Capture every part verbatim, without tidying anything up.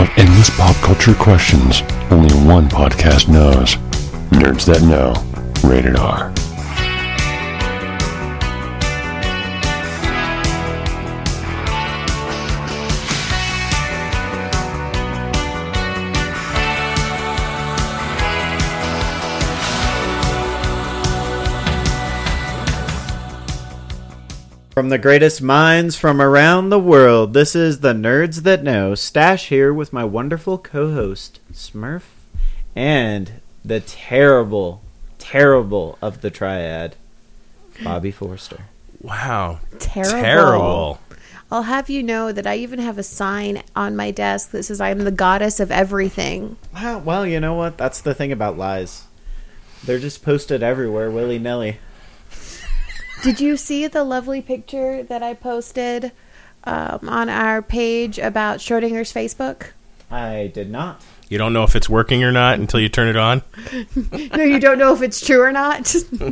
have endless pop culture questions only one podcast knows. Nerds That Know. Rated R. From the greatest minds from around the world, this is the Nerds That Know. Stash here with my wonderful co-host, Smurf, and the terrible, terrible of the triad, Bobby Forster. Wow. Terrible. Terrible. I'll have you know that I even have a sign on my desk that says I'm the goddess of everything. Well, well, you know what? That's the thing about lies. They're just posted everywhere, willy-nilly. Did you see the lovely picture that I posted um, on our page about Schrodinger's Facebook? I did not. You don't know if it's working or not until you turn it on? No, you don't know if it's true or not?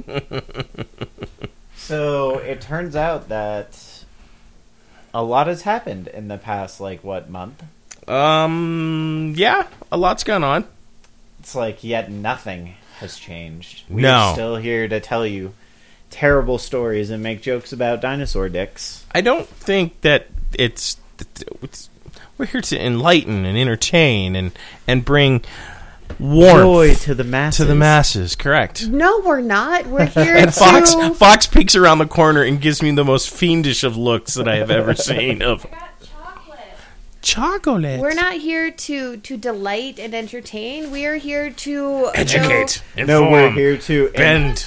So, it turns out that a lot has happened in the past, like, what, month? Um, yeah, a lot's gone on. It's like, yet nothing has changed. We're No. still here to tell you terrible stories and make jokes about dinosaur dicks. I don't think that it's, it's we're here to enlighten and entertain and, and bring warmth Joy to the masses. to the masses, correct. No, we're not. We're here And to... Fox Fox peeks around the corner and gives me the most fiendish of looks that I have ever seen of chocolate. We're not here to, to delight and entertain. We are here to... Educate, No, inform, we're here to bend.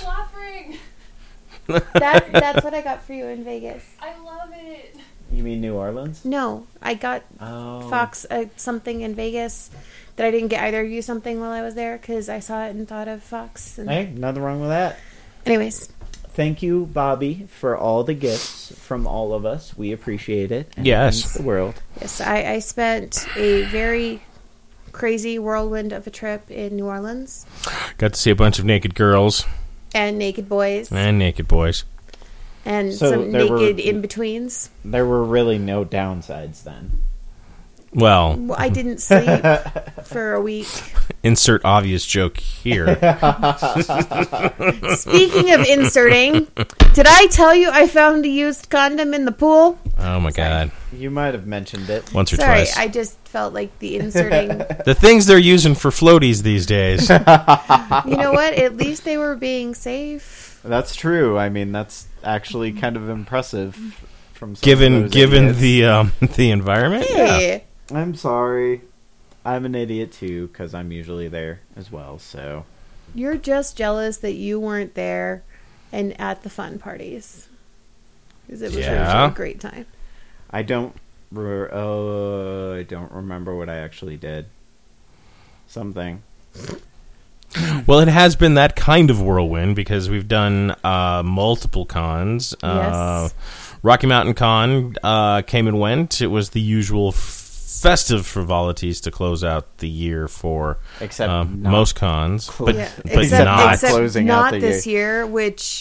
That, that's what I got for you in Vegas. I love it. You mean New Orleans? No, I got Oh. Fox uh, something in Vegas that I didn't get either of you something while I was there because I saw it and thought of Fox. And... Hey, nothing wrong with that. Anyways, Thank you, Bobby, for all the gifts from all of us. We appreciate it. And Yes. it means the world. yes, I, I spent a very crazy whirlwind of a trip in New Orleans Got to see a bunch of naked girls and naked boys and naked boys. and So some there were- naked in-betweens. There were really no downsides then. Well, Well, I didn't sleep for a week. insert obvious joke here. Speaking of inserting, did I tell you I found a used condom in the pool? Oh my god. You might have mentioned it. Once or Sorry, twice. I just felt like the inserting. The things they're using for floaties these days. You know what? At least they were being safe. That's true. I mean, that's actually kind of impressive from some given of those given idiots. the um, the environment. Yeah. Hey, I'm sorry. I'm an idiot too, because I'm usually there as well, so... you're just jealous that you weren't there and at the fun parties. Because it was Yeah. really a great time. I don't... Re- uh, I don't remember what I actually did. Something. Well, it has been that kind of whirlwind because we've done uh, multiple cons. Uh, Rocky Mountain Con uh, came and went. It was the usual f- festive frivolities to close out the year for Except um, not most cons, clo- but Yeah, but except, not. except Closing out not the this year, which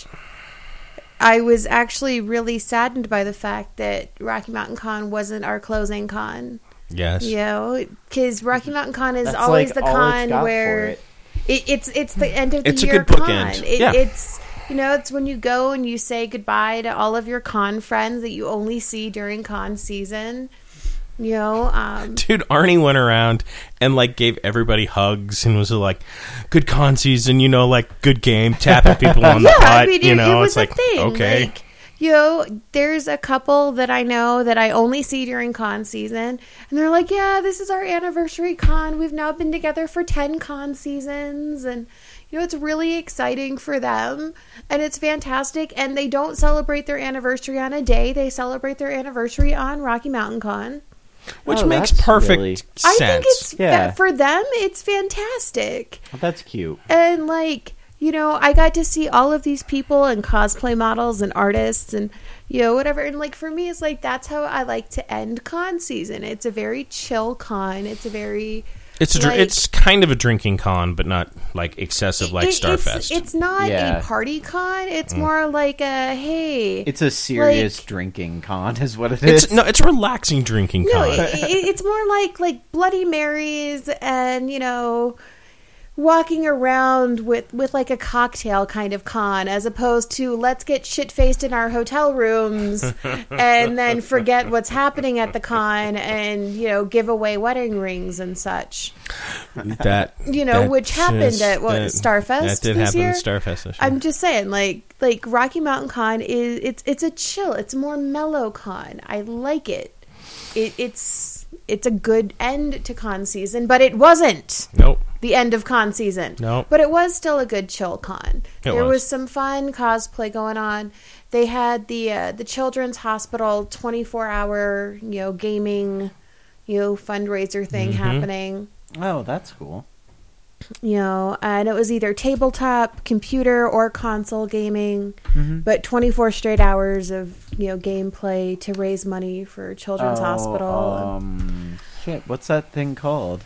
I was actually really saddened by the fact that Rocky Mountain Con wasn't our closing con. Yes. You know, because Rocky Mountain Con is That's always like the all it's con got for where it. it, it's it's the end of the It's a year good con. bookend. It, Yeah. It's you know, it's when you go and you say goodbye to all of your con friends that you only see during con season. You know, um, Dude, Arnie went around and like gave everybody hugs and was like, "Good con season, you know, like good game, tapping people on the yeah, butt." I mean, you it, know, it was it's like a thing. okay, Like, you know, there's a couple that I know that I only see during con season, and they're like, "Yeah, this is our anniversary con. We've now been together for ten con seasons," and you know, it's really exciting for them, and it's fantastic. And they don't celebrate their anniversary on a day; they celebrate their anniversary on Rocky Mountain Con. which Oh, makes that's perfect really- sense. I think it's Yeah. for them. It's fantastic. That's cute. And like, you know, I got to see all of these people and cosplay models and artists and, you know, whatever. And like, for me, it's like, that's how I like to end con season. It's a very chill con. It's a very, It's a, dr- Like- it's kind of a drinking con, but not like excessive like It- Starfest. It's, it's not Yeah. a party con. It's Mm. more like a hey. It's a serious Like- drinking con, is what it is. It's no, it's a relaxing drinking no, con. it, it- it's more like like Bloody Marys and you know. Walking around with, with like a cocktail kind of con, as opposed to let's get shit faced in our hotel rooms and then forget what's happening at the con and you know give away wedding rings and such. that You know, that which happened just- at what that- Starfest That did this happen year. at Starfest this year. I'm just saying, like like Rocky Mountain Con is it's it's a chill, it's a more mellow con. I like it. It it's it's a good end to con season, but it wasn't. nope. The end of con season. Nope. But it was still a good chill con. It there was. was some fun cosplay going on. They had the uh, the Children's Hospital twenty-four hour, you know, gaming, you know, fundraiser thing Mm-hmm. happening. Oh, that's cool. You know, and it was either tabletop, computer, or console gaming, Mm-hmm. but twenty-four straight hours of, you know, gameplay to raise money for Children's Oh, Hospital. Um, shit, what's that thing called?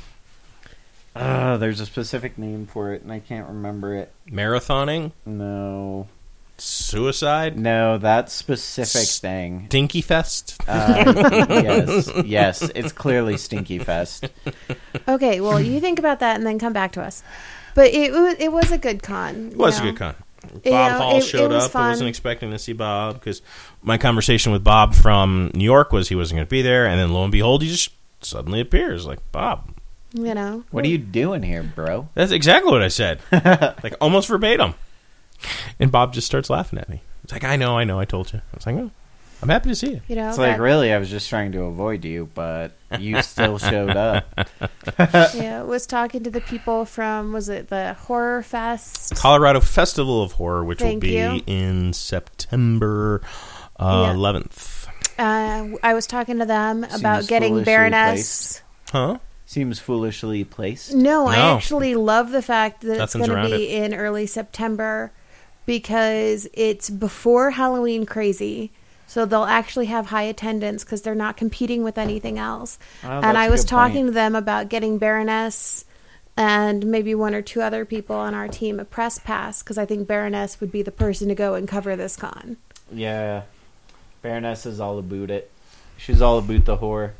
Uh, there's a specific name for it, and I can't remember it. Marathoning, No. suicide, No, that specific S- thing. Stinky Fest. Uh, yes, yes, it's clearly Stinky Fest. Okay, well, you think about that and then come back to us. But it was it was a good con. It was you a know. good con. Bob You know, Hall it- it showed was up. fun. I wasn't expecting to see Bob because my conversation with Bob from New York was he wasn't going to be there, and then lo and behold, he just suddenly appears. Like, Bob, You know, What are you doing here, bro? that's exactly what I said, like almost verbatim. And Bob just starts laughing at me. It's like, I know, I know, I told you. I was like, oh, I'm happy to see you. You know, It's like, that- really, I was just trying to avoid you, but you still showed up. yeah, was talking to the people from was it the Horror Fest? Colorado Festival of Horror, which Thank will be you. in September uh, Yeah. eleventh. Uh, I was talking to them about Seems getting foolishly Baroness. Huh? Seems foolishly placed. No, I No. actually love the fact that Nothing's it's going around to be in early September because it's before Halloween crazy. So they'll actually have high attendance because they're not competing with anything else. Oh, and that's I a was good talking point. to them about getting Baroness and maybe one or two other people on our team a press pass because I think Baroness would be the person to go and cover this con. Yeah. Baroness is all about it. She's all about the whore.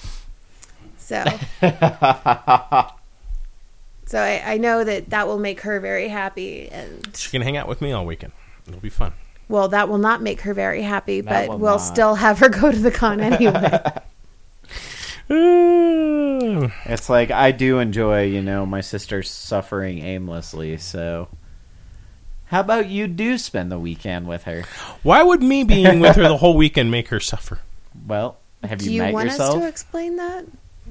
So, so I, I know that that will make her very happy, and She can hang out with me all weekend. It'll be fun. well, that will not make her very happy, That but will we'll not. still have her go to the con anyway. Mm. It's like, I do enjoy, you know, my sister suffering aimlessly, so... How about you do spend the weekend with her? Why would me being with her the whole weekend make her suffer? Well, have Do you, you met want yourself? us to explain that?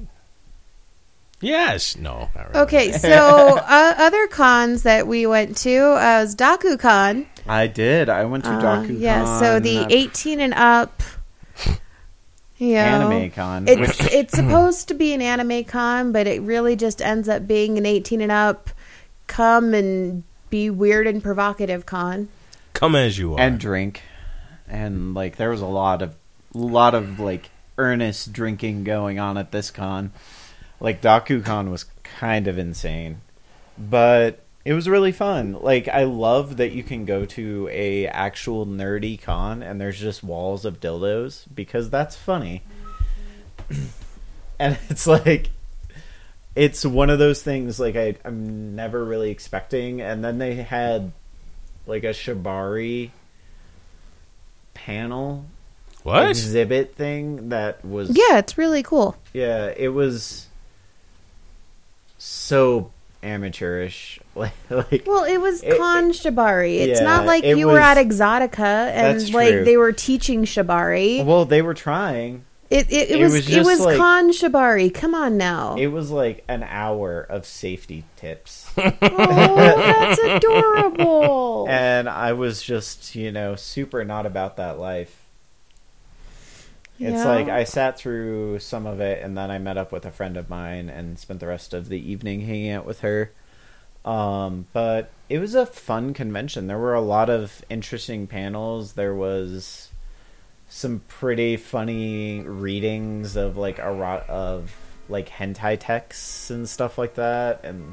Yes. No. Not really. Okay, so uh, other cons that we went to uh, was DakuCon. I did. I went to Uh, DakuCon. yeah, so the uh, eighteen and up, you know, Anime con. It's which, it's supposed to be an anime con, but it really just ends up being an eighteen and up. Come and be weird and provocative con. Come as you are. and drink. And, like, there was a lot of, lot of, like, earnest drinking going on at this con. Like, DakuCon was kind of insane. But it was really fun. Like, I love that you can go to a actual nerdy con and there's just walls of dildos, because that's funny. And it's like, it's one of those things, like, I, I'm never really expecting. And then they had, like, a Shibari panel what? exhibit thing that was... Yeah, it's really cool. Yeah, it was so amateurish. Like, like Well, it was It- con shibari. It's yeah, not like it you were was- at Exotica and That's like true. they were teaching shibari. well, they were trying. It it, it, it was, was it just was like- con shibari. Come on now. It was like an hour of safety tips. Oh, that's adorable. And I was just, you know, super not about that life. It's Yeah. like I sat through some of it, and then I met up with a friend of mine and spent the rest of the evening hanging out with her. Um, but it was a fun convention. There were a lot of interesting panels. There was some pretty funny readings of like a ro- of like hentai texts and stuff like that, and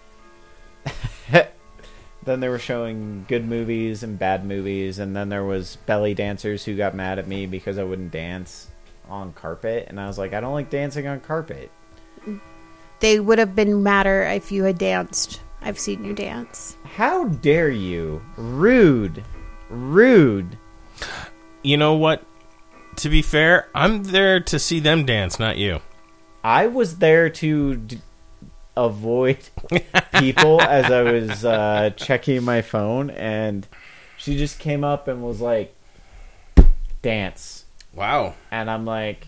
then they were showing good movies and bad movies, and then there was belly dancers who got mad at me because I wouldn't dance on carpet, and I was like, I don't like dancing on carpet. They would have been madder if you had danced. I've seen you dance. How dare you? Rude. Rude. You know what? To be fair, I'm there to see them dance, not you. I was there to d- avoid people as I was uh, checking my phone, and she just came up and was like, dance. Wow. And I'm like,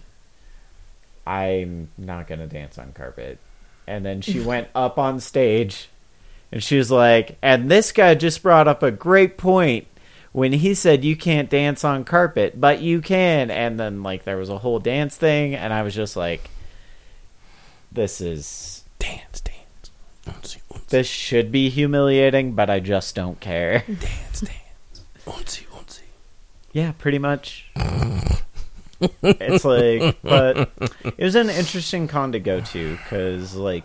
I'm not going to dance on carpet. And then she went up on stage, and she was like, and this guy just brought up a great point when he said you can't dance on carpet, but you can. And then, like, there was a whole dance thing, and I was just like, this is... Dance, dance. Oopsie, oopsie. This should be humiliating, but I just don't care. Dance, dance. Oopsie, oopsie. Yeah, pretty much. It's like, but it was an interesting con to go to, because, like,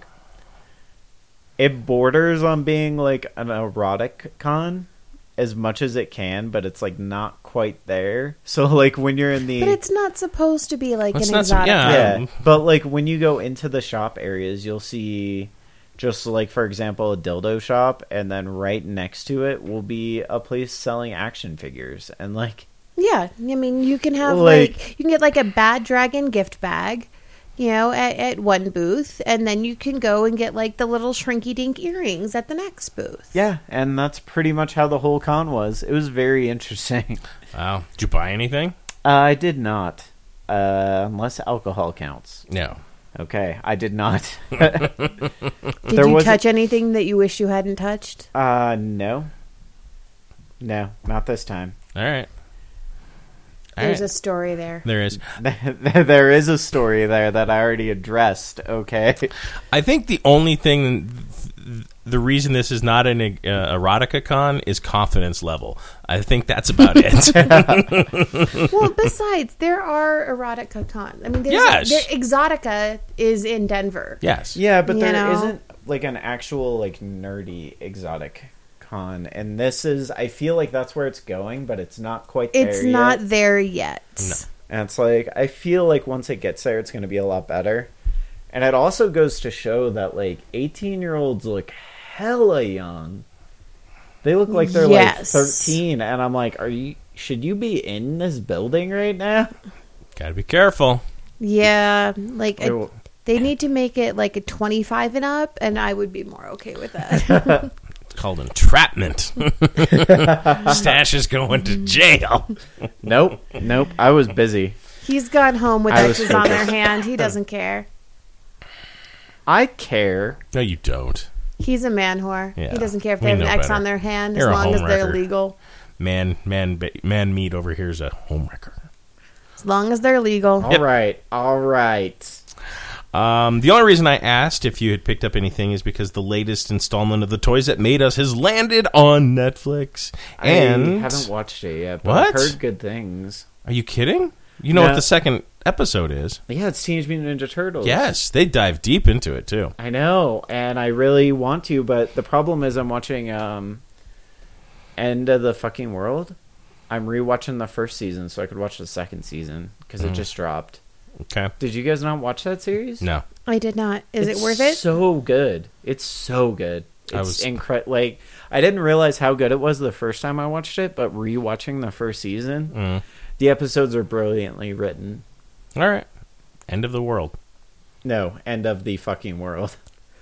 it borders on being, like, an erotic con as much as it can, but it's, like, not quite there. So, like, when you're in the... But it's not supposed to be, like, It's an not so- exotic. yeah. Yeah, but, like, when you go into the shop areas, you'll see, just, like, for example, a dildo shop, and then right next to it will be a place selling action figures, and, like... Yeah, I mean, you can have Like- like, you can get like a Bad Dragon gift bag, you know, at, at one booth, and then you can go and get like the little shrinky dink earrings at the next booth. Yeah, and that's pretty much how the whole con was. It was very interesting. Wow. Did you buy anything? Uh, I did not, uh, unless alcohol counts. No. Okay, I did not. Did There you wasn't- touch anything that you wish you hadn't touched? uh, no. No, not this time. All right. All There's right. a story there. There is. There is a story there that I already addressed, okay? I think the only thing, the reason this is not an uh, erotica con is confidence level. I think that's about it. Well, besides, there are erotica cons. I mean, there's Yes. there, Exotica is in Denver. Yes. Yeah, but You there know? not like an actual like nerdy exotic con, and this is. I feel like that's where it's going, but it's not quite there It's yet. not there yet. No. And it's like I feel like once it gets there, it's going to be a lot better. And it also goes to show that like eighteen year olds look hella young. They look like they're Yes. like thirteen, and I'm like, are you? Should you be in this building right now? Got to be careful. Yeah, like It a, will- they need to make it like a twenty-five and up, and I would be more okay with that. It's called entrapment. Stash is going to jail. Nope, nope. I was busy. He's gone home with I was X's on their focused. hand. He doesn't care. I care. No, you don't. He's a man whore. Yeah, He doesn't care if we they have an know X better. on their hand You're a as long as they're homewrecker. legal. Man, man, ba- man meat over here is a homewrecker. As long as they're legal. All right, all right. Um, the only reason I asked if you had picked up anything is because the latest installment of The Toys That Made Us has landed on Netflix. And I haven't watched it yet, but What? I've heard good things. Are you kidding? You know No. what the second episode is? Yeah, it's Teenage Mutant Ninja Turtles. Yes, they dive deep into it too. I know, and I really want to, but the problem is I'm watching um, End of the Fucking World. I'm rewatching the first season so I could watch the second season because it Mm. just dropped. Okay. Did you guys not watch that series? No. I did not. Is It's it worth it? So good. It's so good. I It's was- incredible. Like I didn't realize how good it was the first time I watched it, but rewatching the first season, Mm. the episodes are brilliantly written. All right. End of the world. No, End of the Fucking World.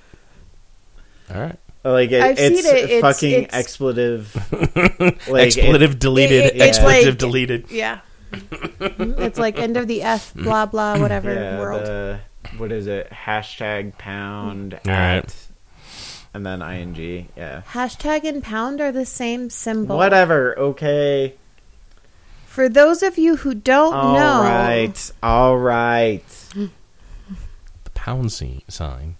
All right. Like it, I've it's seen it. It's- fucking it's- expletive. Like, Expletive it- deleted. it- it's expletive like- deleted. Yeah. It's like end of the F blah blah whatever yeah, world. the what is it? Hashtag pound All at, right. and then ing. Yeah. Hashtag and pound are the same symbol. Whatever. Okay. For those of you who don't All know, right. All right. The pound si- sign.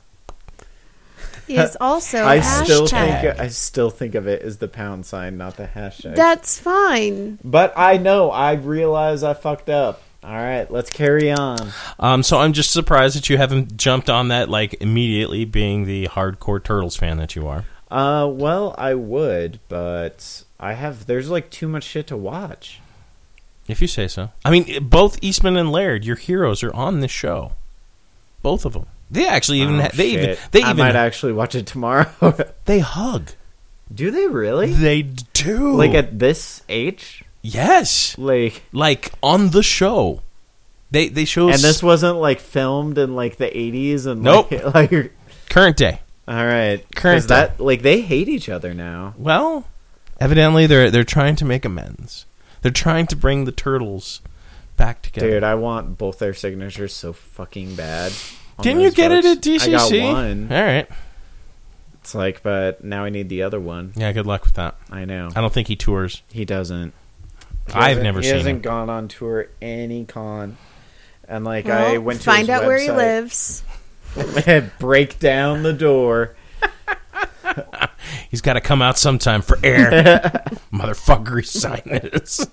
is also I a still hashtag. think I still think of it as the pound sign, not the hashtag. That's fine. but I know I realize I fucked up. All right, let's carry on. Um, so I'm just surprised that you haven't jumped on that like immediately, being the hardcore Turtles fan that you are. Uh, well, I would, but I have. There's like too much shit to watch. If you say so. I mean, both Eastman and Laird, your heroes, are on this show. Both of them. They actually even. Oh, Ha- they shit. even. They I even. might actually watch it tomorrow. They hug. Do they really? They do. Like at this age? Yes. Like, Like on the show. They they show. and this wasn't like filmed in like the eighties and Nope. like, like current day. all right, Current 'cause that like they hate each other now. Well, evidently they're they're trying to make amends. They're trying to bring the Turtles back together. Dude, I want both their signatures so fucking bad. on Didn't you those get books. it at D C C? I got one. All right. It's like, but now I need the other one. Yeah, good luck with that. I know. I don't think he tours. He doesn't. He I've hasn't- never he seen hasn't him. gone on tour any con. And like Well, I went to find his out where he website lives. and break down the door. He's got to come out sometime for air. Motherfucker, he signed this.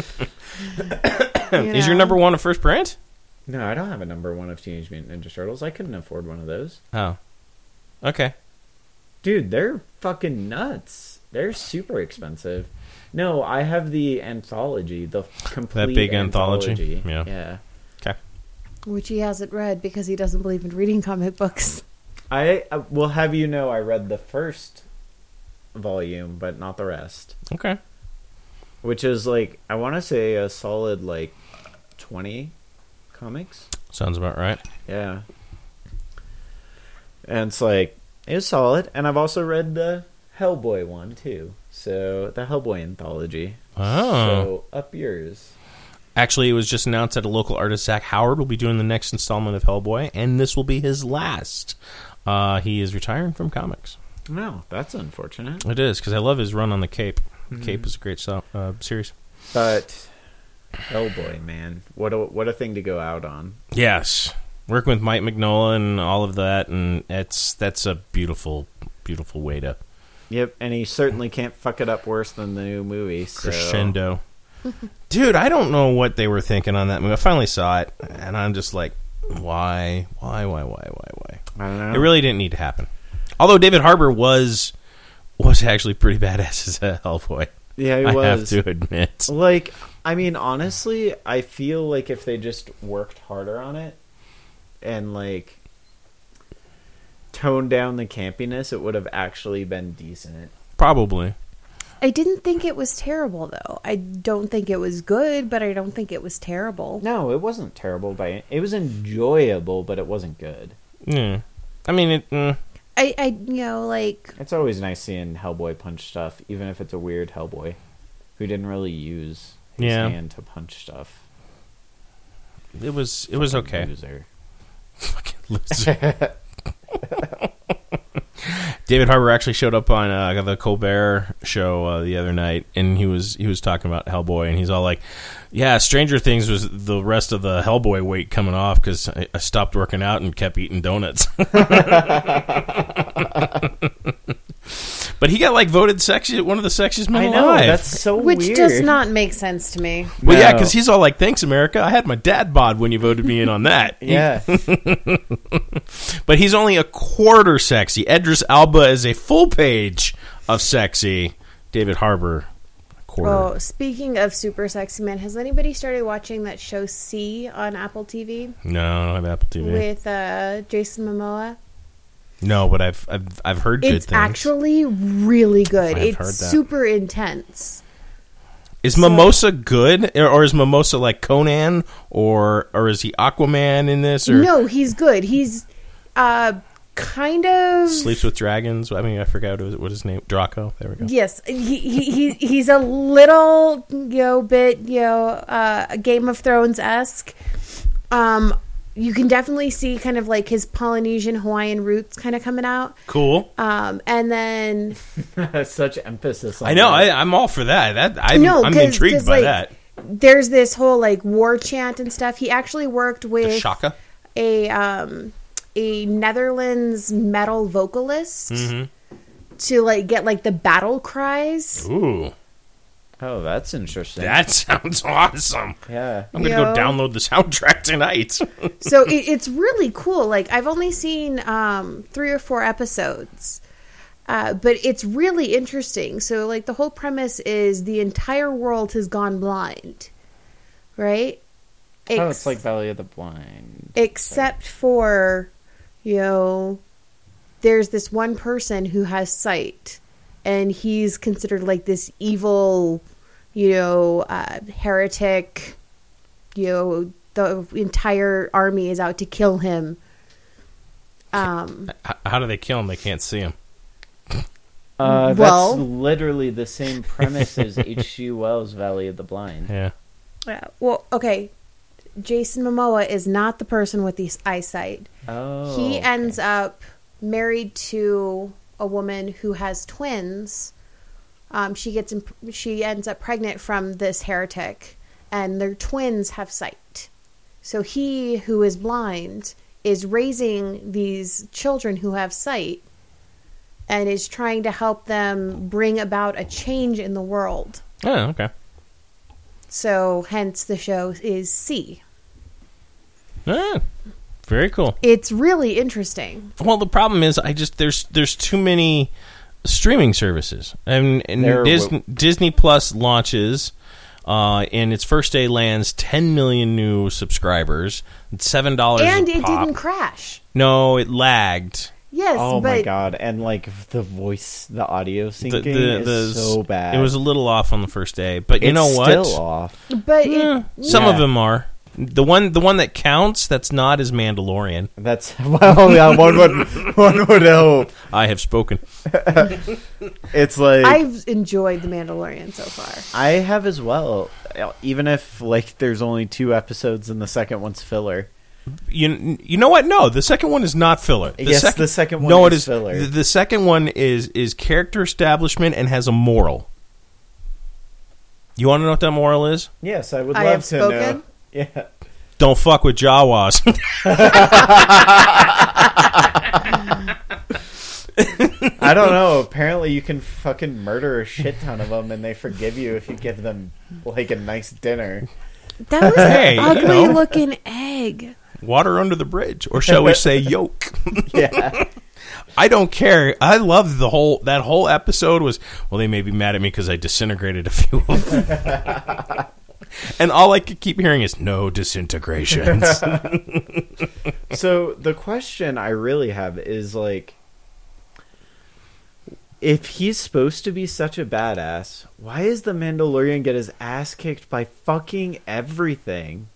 You Is your know? number one a first print? No, I don't have a number one of Teenage Mutant Ninja Turtles. I couldn't afford one of those. Oh. Okay. Dude, they're fucking nuts. They're super expensive. No, I have the anthology, the complete That big anthology? Yeah. Yeah. Okay. Which he hasn't read because he doesn't believe in reading comic books. I, I will have you know I read the first volume, but not the rest. Okay. Which is like, I want to say a solid like twenty comics. Sounds about right. Yeah. And it's like, it was solid. And I've also read the Hellboy one too. So, the Hellboy anthology. Oh. So, up yours. Actually, it was just announced that a local artist, Zach Howard, will be doing the next installment of Hellboy, and this will be his last. Uh, he is retiring from comics. No, that's unfortunate. It is, because I love his run on the Cape. Mm-hmm. Cape is a great so- uh, series. But, Hellboy, man. What a, what a thing to go out on. Yes. Working with Mike Mignola and all of that, and it's that's a beautiful, beautiful way to... Yep, and he certainly can't fuck it up worse than the new movie. So. Crescendo. Dude, I don't know what they were thinking on that movie. I finally saw it, and I'm just like, why? Why, why, why, why, why? I don't know. It really didn't need to happen. Although David Harbour was was actually pretty badass as a Hellboy. Yeah, he I was. have to admit. Like, I mean, honestly, I feel like if they just worked harder on it and, like, toned down the campiness, it would have actually been decent. Probably. I didn't think it was terrible, though. I don't think it was good, but I don't think it was terrible. No, it wasn't terrible. By It was enjoyable, but it wasn't good. Yeah. I mean, it... Mm. I, I, you know, like... It's always nice seeing Hellboy punch stuff, even if it's a weird Hellboy who didn't really use his Yeah. hand to punch stuff. It was, it was okay. Loser. Fucking loser. David Harbour actually showed up on uh, the Colbert show uh, the other night, and he was he was talking about Hellboy, and he's all like, "Yeah, Stranger Things was the rest of the Hellboy weight coming off because I, I stopped working out and kept eating donuts." But he got like voted sexy, one of the sexiest men I know, alive. that's so Which weird. does not make sense to me. Well, yeah, No. because he's all like, "Thanks, America. I had my dad bod when you voted me in on that." Yeah. But he's only a quarter sexy. Idris Elba is a full page of sexy. David Harbour, a quarter. Oh, speaking of super sexy men, has anybody started watching that show C on Apple T V No, I don't have Apple T V. with uh, Jason Momoa? No, but I've I've, I've heard good It's things. actually really good. I've It's heard that. super intense. Is Mimosa good, or, or is Mimosa like Conan, or or is he Aquaman in this? Or No, he's good. He's uh, kind of sleeps with dragons. I mean, I forgot what his, what his name. Draco. There we go. Yes, he, he, he he's a little, you know, bit, you know, uh, Game of Thrones esque. Um, you can definitely see kind of like his Polynesian Hawaiian roots kind of coming out. Cool. Um, and then Such emphasis on I know. that. I, I'm all for that. That I'm, No, I'm 'cause- intrigued 'cause, by like, that. there's this whole like war chant and stuff. He actually worked The with Shaka. a um a Netherlands metal vocalist Mm-hmm. to like get like the battle cries. Ooh. Oh, that's interesting. That sounds awesome. Yeah. I'm going to Yo. go download the soundtrack tonight. So it, it's really cool. Like, I've only seen um, three or four episodes, uh, but it's really interesting. So, like, the whole premise is the entire world has gone blind, right? Ex- Oh, it's like Valley of the Blind. except for, you know, there's this one person who has sight, and he's considered like this evil, you know, uh, heretic. You know, the entire army is out to kill him. Um, H- How do they kill him? They can't see him. Uh, Well- that's literally the same premise as H G. Wells' Valley of the Blind. Yeah. yeah, well, okay. Jason Momoa is not the person with the eyesight. Oh. He okay. ends up married to a woman who has twins. Um, she gets imp- she ends up pregnant from this heretic, and their twins have sight. So he, who is blind, is raising these children who have sight, and is trying to help them bring about a change in the world. Oh, okay. So, hence the show is See. Ah, very cool. It's really interesting. Well, the problem is, I just there's there's too many streaming services, and, and There Disney, Disney Plus launches, uh, and its first day lands ten million new subscribers, seven dollars. And a it pop. didn't crash. No, it lagged. Yes, Oh but my god! And like the voice, the audio The- syncing the- the- is so bad. It was a little off on the first day, but you It's know what? Still off. but Eh, it, some Yeah. of them are. The one, the one that counts, that's not is Mandalorian. That's well, yeah. One would one would hope. I have spoken. It's like I've enjoyed The Mandalorian so far. I have as well. Even if like there's only two episodes and the second one's filler. You, you know what? No, the second one is not filler. The Yes, second, the second one no, is it is filler. The, the second one is is character establishment and has a moral. You want to know what that moral is? Yes, I would I love have to spoken. know. Yeah. Don't fuck with Jawas. I don't know. Apparently, you can fucking murder a shit ton of them, and they forgive you if you give them like a nice dinner. That was Hey, an you ugly know. looking egg. Water under the bridge, or shall we say yolk? Yeah. I don't care. I love the whole that whole episode was. Well, they may be mad at me because I disintegrated a few of them. And all I could keep hearing is no disintegrations. So the question I really have is like, if he's supposed to be such a badass, why is the Mandalorian get his ass kicked by fucking everything?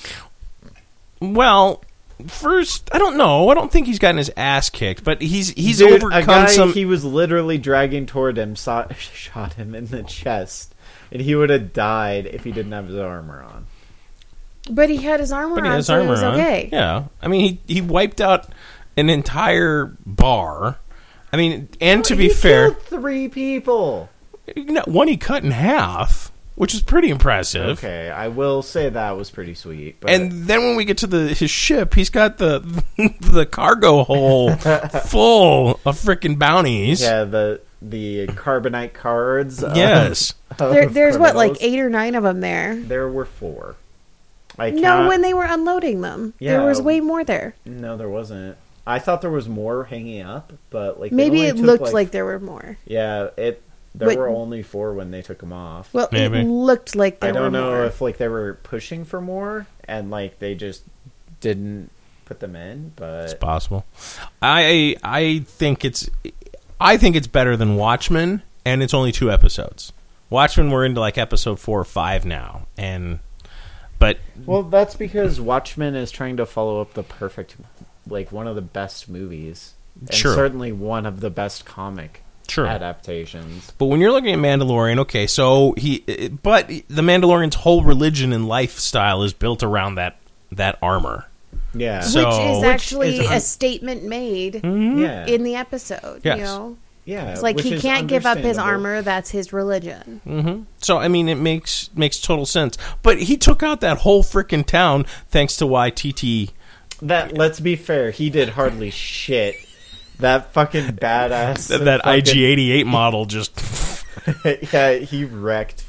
Well, first, I don't know. I don't think he's gotten his ass kicked, but he's he's Dude, overcome a guy some. he was literally dragging toward him saw, shot him in the chest, and he would have died if he didn't have his armor on. But he had his armor But he on, has so armor it was on. okay. Yeah, I mean, he he wiped out an entire bar. I mean, and to be He fair, killed three people. you know, one he cut in half, which is pretty impressive. Okay, I will say that was pretty sweet. But And then when we get to the his ship, he's got the the cargo hole full of freaking bounties. yeah, the the carbonite cards. of- Yes. of There, there's what, like criminals. eight or nine of them there. There were four. I No, count- when they were unloading them, Yeah. there was way more there. No, there wasn't. I thought there was more hanging up, but like they Maybe only it took, looked like, there were more. yeah, it. There But- were only four when they took them off. Well, Maybe. it looked like there I don't were know more. if like they were pushing for more and like they just didn't put them in, It's but possible. I I think it's I think it's better than Watchmen, and it's only two episodes. Watchmen, we're into like episode four or five now, and but well, that's because Watchmen is trying to follow up the perfect, like one of the best movies, and Sure. certainly one of the best comic sure. adaptations. But when you're looking at Mandalorian, okay, so he, but the Mandalorian's whole religion and lifestyle is built around that that armor. Yeah, So- which is Which actually is un- a statement made yeah, in the episode. Yes. You know, yeah. it's like which he is can't give up his understandable. armor. That's his religion. hmm So I mean, it makes makes total sense. But he took out that whole freaking town thanks to Y T T. That let's be fair, he did hardly shit. That fucking badass. That, that I G eighty-eight model just. fucking- yeah, he wrecked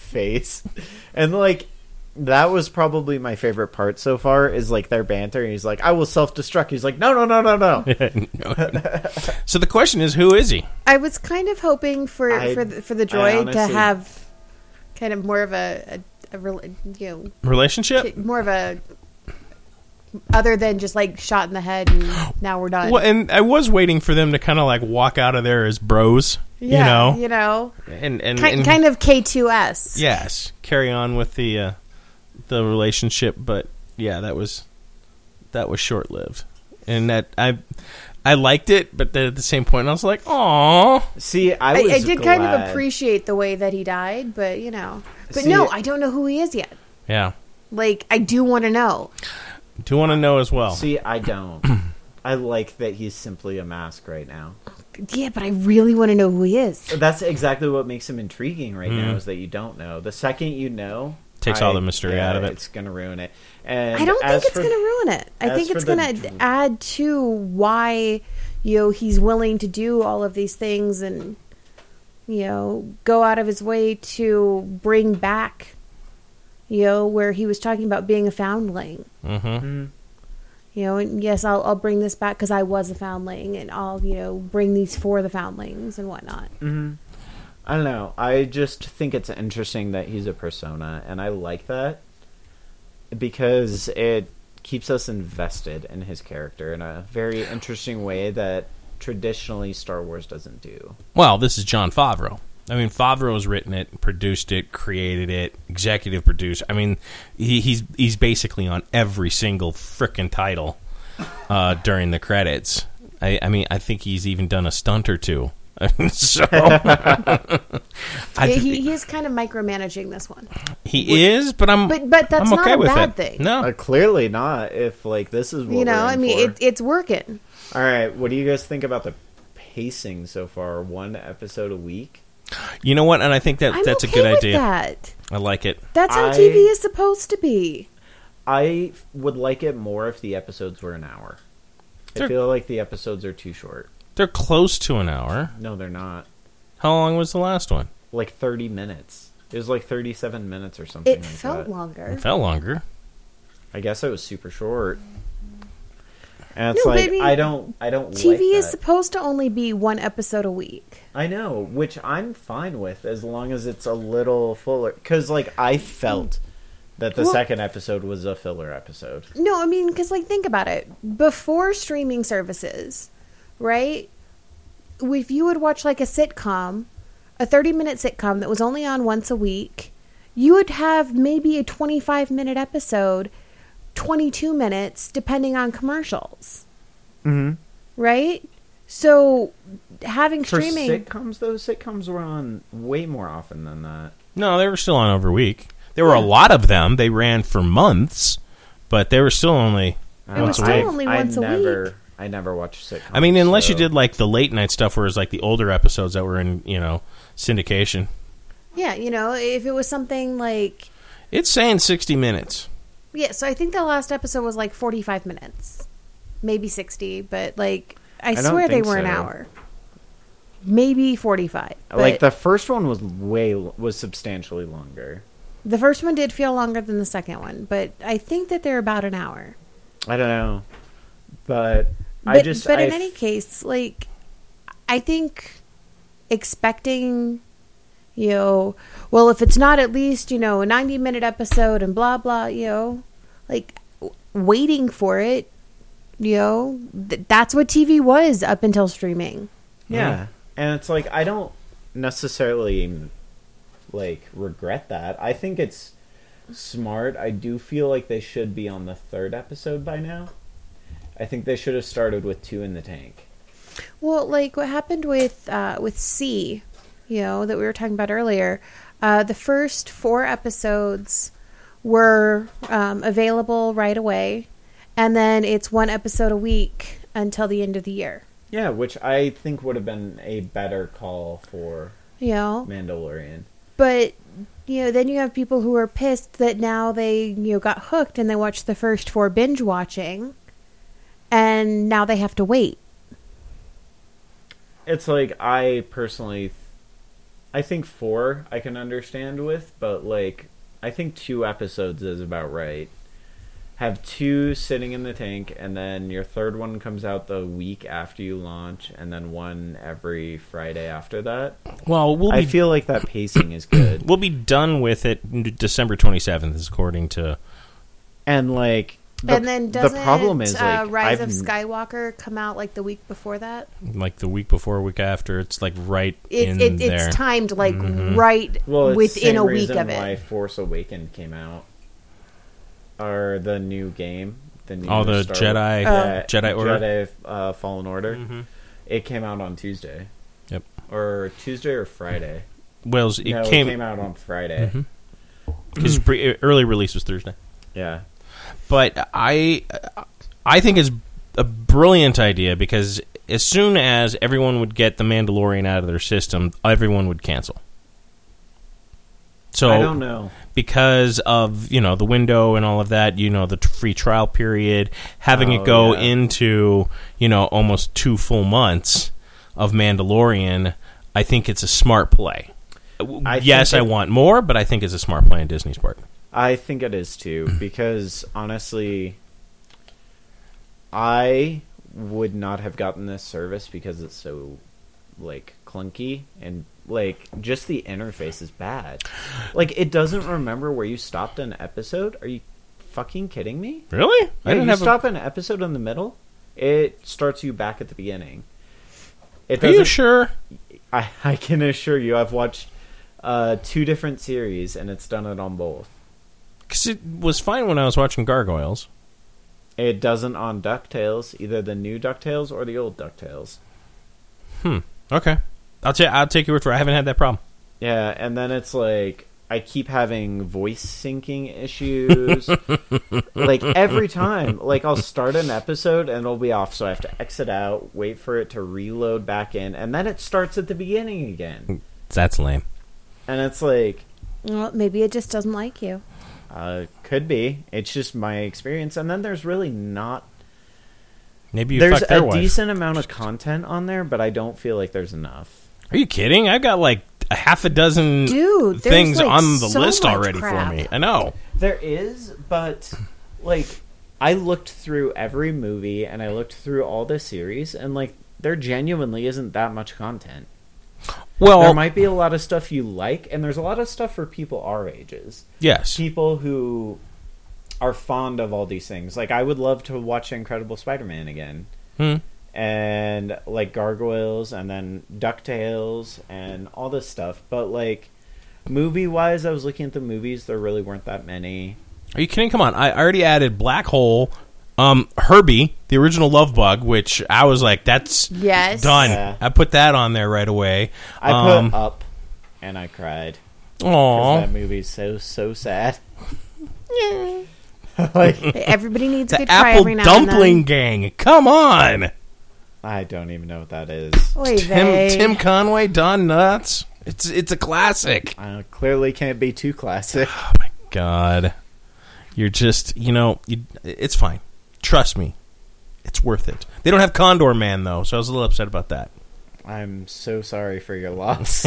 face. And like that was probably my favorite part so far is like their banter. And he's like, I will self-destruct. He's like, no, no, no, no, no. no. So the question is, who is he? I was kind of hoping for I- for the, for the I droid honestly- to have kind of more of a, a, a rela- you know Relationship? more of a other than just like shot in the head and now we're done. Well, and I was waiting for them to kind of like walk out of there as bros, yeah, you know, you know, and and, kind, and kind of K two S. yes, carry on with the uh, the relationship. But yeah, that was that was short lived, and that I I liked it, but then at the same point, I was like, "Aw." See, I I, was I did kind of glad. appreciate the way that he died, but you know, but See- no, I don't know who he is yet. Yeah, Like, I do want to know. do want to know as well. See, I don't. I like that he's simply a mask right now. Yeah, but I really want to know who he is. That's exactly what makes him intriguing right now Mhm. is that you don't know. The second you know, Takes I- all the mystery yeah, out of it. It's going to ruin it. And I don't as think it's for- going to ruin it. I as think for it's the going to dr- add to why, you know, he's willing to do all of these things and, you know, go out of his way to bring back, you know, where he was talking about being a foundling. Mm-hmm. Mhm. You know, and yes, I'll, I'll bring this back because I was a foundling, and I'll, you know, bring these for the foundlings and whatnot. Mhm. I don't know. I just think it's interesting that he's a persona, and I like that because it keeps us invested in his character in a very interesting way that traditionally Star Wars doesn't do. Well, this is Jon Favreau. I mean, Favreau's written it, produced it, created it, executive produced. I mean, he, he's he's basically on every single frickin' title uh, during the credits. I, I mean, I think he's even done a stunt or two. so I, he, he is kind of micromanaging this one, he is, but I'm but but that's I'm not okay a with bad it. thing. No, Uh, clearly not. If like this is what You know, we're in I mean, for. it, it's working. All right, what do you guys think about the pacing so far? One episode a week. you know what? And I think that I'm that's okay a good with idea. that. I like it. That's how I- T V is supposed to be. I would like it more if the episodes were an hour. I They're- feel like the episodes are too short. They're close to an hour. No, they're not. How long was the last one? Like thirty minutes. It was like thirty-seven minutes or something. It like felt that. longer. It felt longer. I guess it was super short. And it's No, but like I mean, I don't, I don't. T V like is that. supposed to only be one episode a week. I know, which I'm fine with as long as it's a little fuller. Because like I felt that the Well- second episode was a filler episode. No, I mean, because, like, think about it. Before streaming services, right? If you would watch, like, a sitcom, a thirty-minute sitcom that was only on once a week, you would have maybe a twenty-five minute episode, twenty-two minutes, depending on commercials. Mm-hmm. Right? So, having For streaming... sitcoms, though, sitcoms were on way more often than that. No, they were still on over week. There were a lot of them. They ran for months, but they were still only It once was a still week. only I once a never, week. I never watched sitcoms. I mean, unless you so- did like the late night stuff, where it was like the older episodes that were in, you know, syndication. Yeah, you know, if it was something like... It's saying sixty minutes. Yeah, so I think the last episode was like forty-five minutes. Maybe sixty, but like I, I don't swear they think were an so. hour. Maybe forty-five. But Like the first one was way was substantially longer. the first one did feel longer than the second one, but I think that they're about an hour. I don't know, but, But, I just but I in f- any case, like I think expecting, you know, well, if it's not at least, you know, a ninety minute episode and blah blah, you know, like w- waiting for it, you know, th- that's what T V was up until streaming. yeah, and it's like I don't necessarily like regret that. I think it's smart. I do feel like they should be on the third episode by now. I think they should have started with two in the tank. Well, like what happened with uh, with C, you know, that we were talking about earlier. Uh, the first four episodes were um, available right away, and then it's one episode a week until the end of the year. Yeah, which I think would have been a better call for You know, Mandalorian. but you know, then you have people who are pissed that now they you know got hooked and they watched the first four binge watching, and now they have to wait. It's like I personally I think four I can understand with, but like I think two episodes is about right. Have two sitting in the tank, and then your third one comes out the week after you launch, and then one every Friday after that. Well, we'll I be, feel like that pacing is good. we'll be done with it December twenty-seventh, is according to... And like, the, and then doesn't the problem is uh, like Rise I've, of Skywalker come out like the week before that? Like the week before, week after. It's like right It, in it, there. it's timed like Mhm. right well, it's within same a week reason of why it. Force Awakens came out, or the new game. The new Oh, the Star Jedi- yeah, Jedi Order? Jedi uh, Fallen Order. Mhm. It came out on Tuesday. Yep. Or Tuesday or Friday. Well, it no, came... it came out on Friday. Mhm. His pre- early release was Thursday. Yeah. But I, I think it's a brilliant idea because as soon as everyone would get the Mandalorian out of their system, everyone would cancel. So I don't know. Because of, you know, the window and all of that, you know, the t- free trial period, having Oh, it go yeah. into, you know, almost two full months of Mandalorian, I think it's a smart play. I yes, think I it- want more, but I think it's a smart play on Disney's part. I think it is too, because honestly, I would not have gotten this service because it's so like clunky and like just the interface is bad. Like it doesn't remember where you stopped an episode. Are you fucking kidding me? Really? Yeah, I didn't you have a- stop an episode in the middle, it starts you back at the beginning. It Are you doesn't- sure? I, I can assure you, I've watched uh, two different series and it's done it on both. Because it was fine when I was watching Gargoyles. It doesn't on DuckTales, either the new DuckTales or the old DuckTales. Hmm. Okay. I'll, ta- I'll take your word for it. I haven't had that problem. Yeah, and then it's like, I keep having voice syncing issues. Like, every time. Like, I'll start an episode and it'll be off, so I have to exit out, wait for it to reload back in, and then it starts at the beginning again. That's lame. And it's like, Well, maybe it just doesn't like you. uh, could be. It's just my experience. And then there's really not... Maybe you There's fucked their a wife. decent amount of content on there, but I don't feel like there's enough. Are you kidding? I've got like a half a dozen Dude, there's, things like, on the so list much already crap. for me. I know. There is, but like I looked through every movie and I looked through all the series, and like there genuinely isn't that much content. Well, There might be a lot of stuff you like, and there's a lot of stuff for people our ages. yes. People who are fond of all these things. Like I would love to watch Incredible Spider-Man again. Hmm. And like Gargoyles and then DuckTales and all this stuff. But like movie wise, I was looking at the movies, there really weren't that many. Are you kidding? Come on. I already added Black Hole, um, Herbie, the original Love Bug, which I was like, that's Yes. done. Yeah. I put that on there right away. I um, put Up and I cried. Because Aw. that movie's so so sad. Like Everybody needs a The good cry Apple every now Dumpling and Gang. Come on. I don't even know what that is. then. Oy Tim vey. Tim Conway, Don Nuts. It's it's a classic. I clearly can't be too classic. Oh my god. You're just, you know, you, it's fine. Trust me. It's worth it. They don't have Condor Man though, so I was a little upset about that. I'm so sorry for your loss.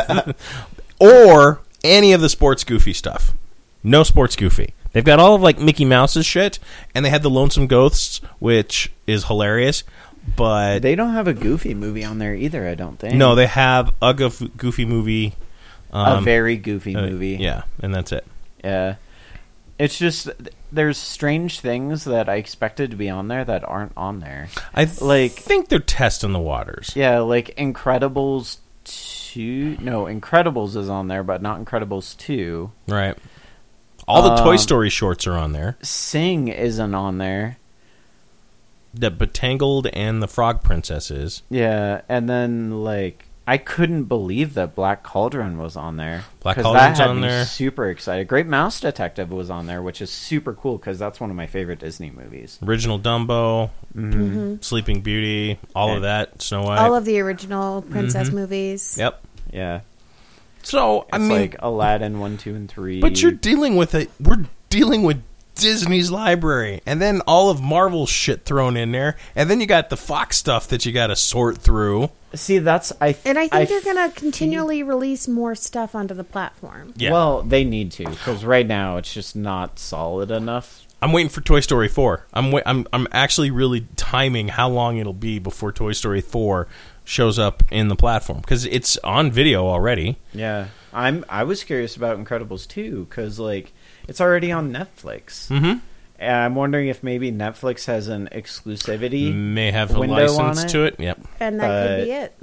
Or any of the Sports Goofy stuff. No Sports Goofy. They've got all of like Mickey Mouse's shit, and they had the Lonesome Ghosts, which is hilarious. But They don't have a Goofy movie on there either, I don't think. no, they have a goof, Goofy movie. a very Goofy uh, movie. yeah, and that's it. Yeah. It's just there's strange things that I expected to be on there that aren't on there. I th- Like- think they're testing the waters. Yeah, like Incredibles two. No, Incredibles is on there, but not Incredibles two. Right. All the Toy Um, Story shorts are on there. Sing isn't on there. The Betangled and the Frog Princesses. Yeah, and then like I couldn't believe that Black Cauldron was on there. Black 'cause Cauldron's that had on me there. Super excited. Great Mouse Detective was on there, which is super cool because that's one of my favorite Disney movies. Original Dumbo, Mm-hmm. Sleeping Beauty, all of that, Snow White. All of the original princess Mhm. movies. Yep. Yeah, So, it's I mean, like Aladdin one, two, and three. but you're dealing with it. We're dealing with Disney's library, and then all of Marvel's shit thrown in there, and then you got the Fox stuff that you got to sort through. See, that's I. Th- And I think I they're going to continually release more stuff onto the platform. Yeah. Well, they need to, because right now it's just not solid enough. I'm waiting for Toy Story four. I'm wa- I'm I'm actually really timing how long it'll be before Toy Story four shows up in the platform, because it's on video already. Yeah, I'm. I was curious about Incredibles two, because like it's already on Netflix. Mm-hmm. And I'm wondering if maybe Netflix has an exclusivity. May have a window license on it. to it. Yep. And that could be it.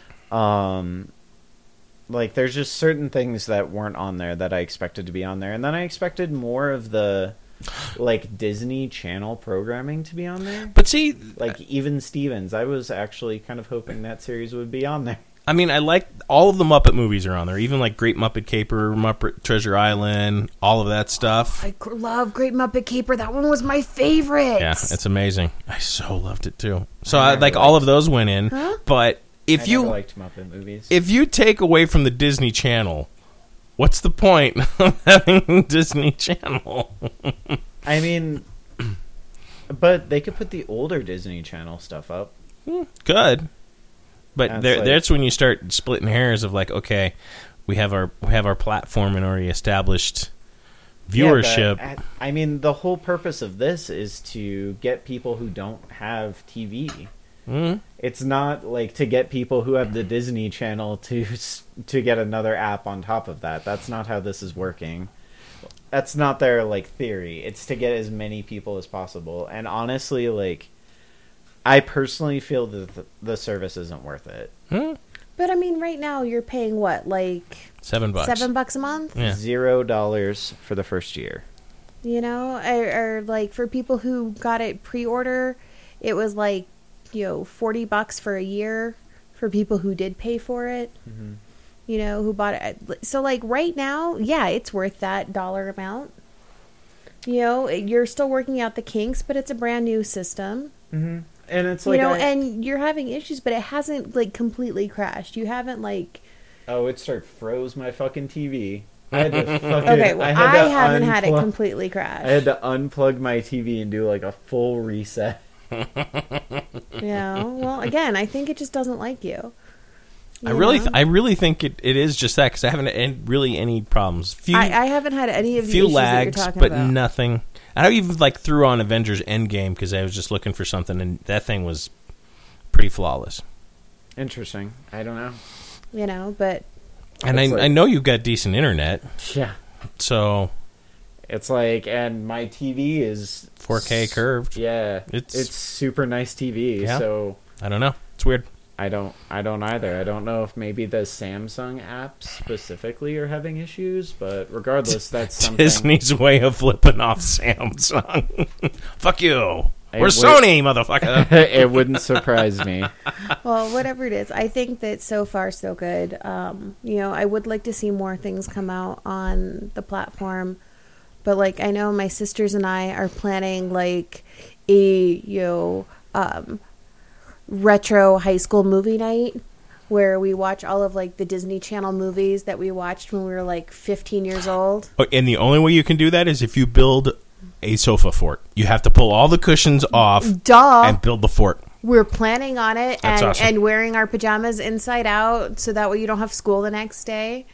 Um, like there's just certain things that weren't on there that I expected to be on there, and then I expected more of the like Disney Channel programming to be on there. But see, Like Even Stevens, I was actually kind of hoping that series would be on there. I mean, I like all of the Muppet movies are on there, even like Great Muppet Caper, Muppet Treasure Island, all of that stuff. I gr- love Great Muppet Caper. That one was my favorite. Yeah, it's amazing. I so loved it too. So I I, never like all liked- of those went in, Huh? but if I you never liked Muppet movies. if you take away from the Disney Channel, what's the point of having Disney Channel? I mean, but they could put the older Disney Channel stuff up. Good, but That's there, like- that's when you start splitting hairs of like, okay, we have our we have our platform and already established viewership. Yeah, but, I mean, the whole purpose of this is to get people who don't have T V. Mhm. It's not like to get people who have the Disney Channel to s- to get another app on top of that. That's not how this is working. That's not their like theory. It's to get as many people as possible. And honestly, like I personally feel that the, the service isn't worth it. Hmm? But I mean, right now you're paying what, like Seven bucks. seven bucks a month? Yeah. Zero dollars for the first year. You know, or, or like for people who got it pre-order, it was like, you know, forty bucks for a year for people who did pay for it. Mm-hmm. You know, who bought it. So like right now, yeah, it's worth that dollar amount. You know, you're still working out the kinks, but it's a brand new system. Mm-hmm. And it's like you know, I- and you're having issues, but it hasn't like completely crashed. You haven't like. oh, it started froze my fucking T V. I had to fucking. Okay, well, I, had to haven't had it unplug- completely crash. I had to unplug my T V and do like a full reset. Yeah. Well, again, I think it just doesn't like you. I You really, know? th- I really think it, it is just that, because I haven't had really any problems. Few, I, I haven't had any of the few issues lags, that you're talking but about. nothing. I even like threw on Avengers Endgame because I was just looking for something, and that thing was pretty flawless. Interesting. I don't know. You know, but And I, It's like- I know you've got decent internet, Yeah. so It's like, and my T V is four K curved. Yeah, It's- it's super nice T V. Yeah. So I don't know. It's weird. I don't, I don't either. I don't know if maybe the Samsung apps specifically are having issues, but regardless, that's something. Disney's way of flipping off Samsung. Fuck you. I We're would- Sony, motherfucker. It wouldn't surprise me. well, whatever it is, I think that so far so good. Um, you know, I would like to see more things come out on the platform, but like I know my sisters and I are planning like a you know um, retro high school movie night where we watch all of like the Disney Channel movies that we watched when we were like fifteen years old. Oh, and the only way you can do that is if you build a sofa fort. You have to pull all the cushions off Duh. and build the fort. We're planning on it That's and, awesome. and wearing our pajamas inside out so that way you don't have school the next day.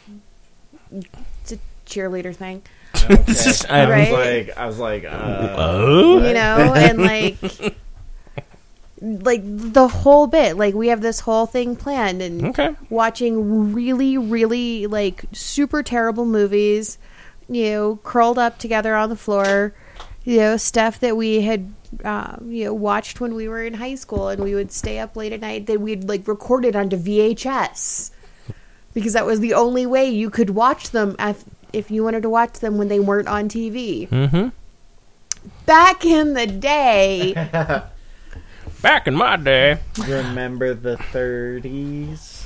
It's a cheerleader thing. This is- I I don't- was Right. like, I was like, uh, Oh? You know, and like like the whole bit. Like we have this whole thing planned and Okay. watching really, really like super terrible movies, you know, curled up together on the floor, you know, stuff that we had uh, you know, watched when we were in high school, and we would stay up late at night that we'd like recorded onto V H S because that was the only way you could watch them if, if you wanted to watch them when they weren't on T V. Mm-hmm. Back in the day, Back in my day. remember the thirties?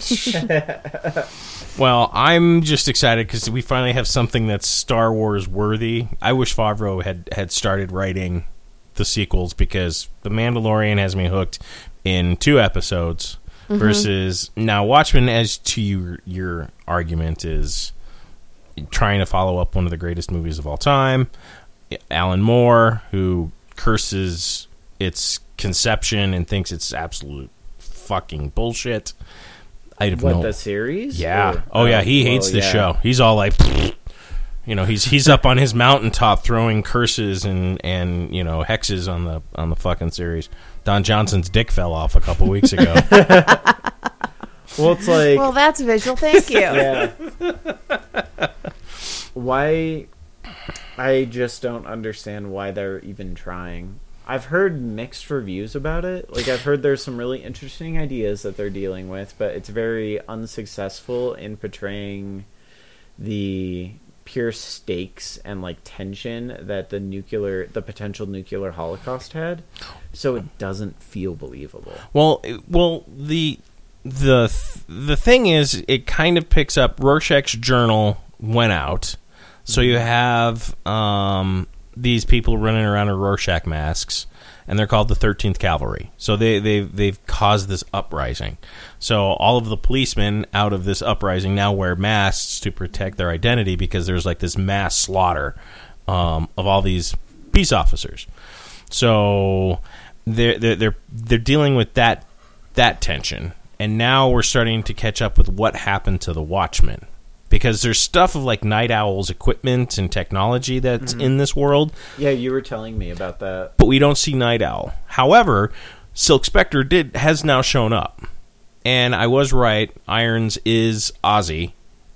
Well, I'm just excited because we finally have something that's Star Wars worthy. I wish Favreau had, had started writing the sequels because The Mandalorian has me hooked in two episodes Mm-hmm. versus now Watchmen, as to your, your argument, is trying to follow up one of the greatest movies of all time. Alan Moore, who curses its conception and thinks it's absolute fucking bullshit. I have What, no... the series? Yeah. Or- oh, yeah, he well, hates the yeah. show. He's all like... You know, he's he's up on his mountaintop throwing curses and, and you know, hexes on the on the fucking series. Don Johnson's dick fell off a couple weeks ago. Well, it's like... Well, that's visual. Thank you. Yeah. Why? I just don't understand why they're even trying. I've heard mixed reviews about it. Like, I've heard there's some really interesting ideas that they're dealing with, but it's very unsuccessful in portraying the pure stakes and like tension that the nuclear, the potential nuclear holocaust had. So it doesn't feel believable. Well, it- well, the the th- the thing is, it kind of picks up. Rorschach's journal went out, so you have um, these people running around in Rorschach masks, and they're called the thirteenth Cavalry. So they they they've caused this uprising. So all of the policemen out of this uprising now wear masks to protect their identity because there's like this mass slaughter um, of all these peace officers. So they're they're they're they're dealing with that that tension, and now we're starting to catch up with what happened to the Watchmen. Because there's stuff of like Night Owl's equipment and technology that's Mm-hmm. in this world, Yeah, you were telling me about that. but we don't see Night Owl. However, Silk Spectre did has now shown up, and I was right. Irons is Ozzy,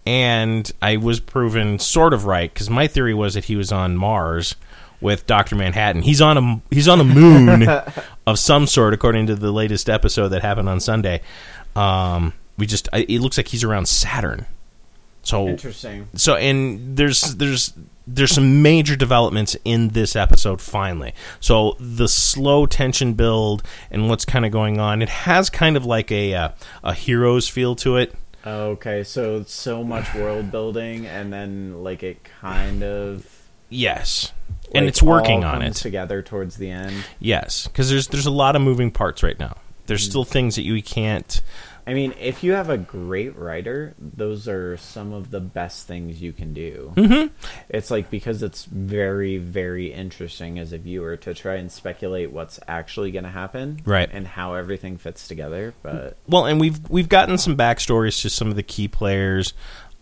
and I was proven sort of right because my theory was that he was on Mars with Doctor Manhattan. He's on a he's on a moon of some sort, according to the latest episode that happened on Sunday. Um, we just I, it looks like he's around Saturn. So Interesting. So and there's there's there's some major developments in this episode finally. So the slow tension build and what's kind of going on, it has kind of like a uh, a Heroes feel to it. Okay, so it's so much world building, and then like it kind of Yes. And like, it's working all on comes it. together towards the end. Yes, cuz there's there's a lot of moving parts right now. There's still things that you can't I mean, if you have a great writer, those are some of the best things you can do. Mhm. It's like because it's very, very interesting as a viewer to try and speculate what's actually going to happen, Right. and how everything fits together. But Well, and we've we've gotten some backstories to some of the key players,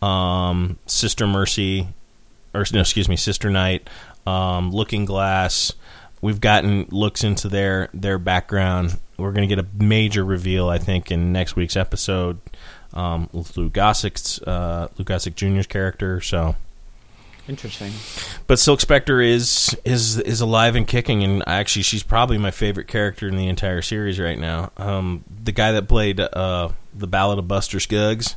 um, Sister Mercy, or no, excuse me, Sister Night, um, Looking Glass. We've gotten looks into their their background. We're going to get a major reveal, I think, in next week's episode um, with Lou Gossett, uh, Lou Gossett Junior's character. So, interesting. but Silk Spectre is is is alive and kicking, and actually, she's probably my favorite character in the entire series right now. Um, the guy that played uh, the Ballad of Buster Scruggs,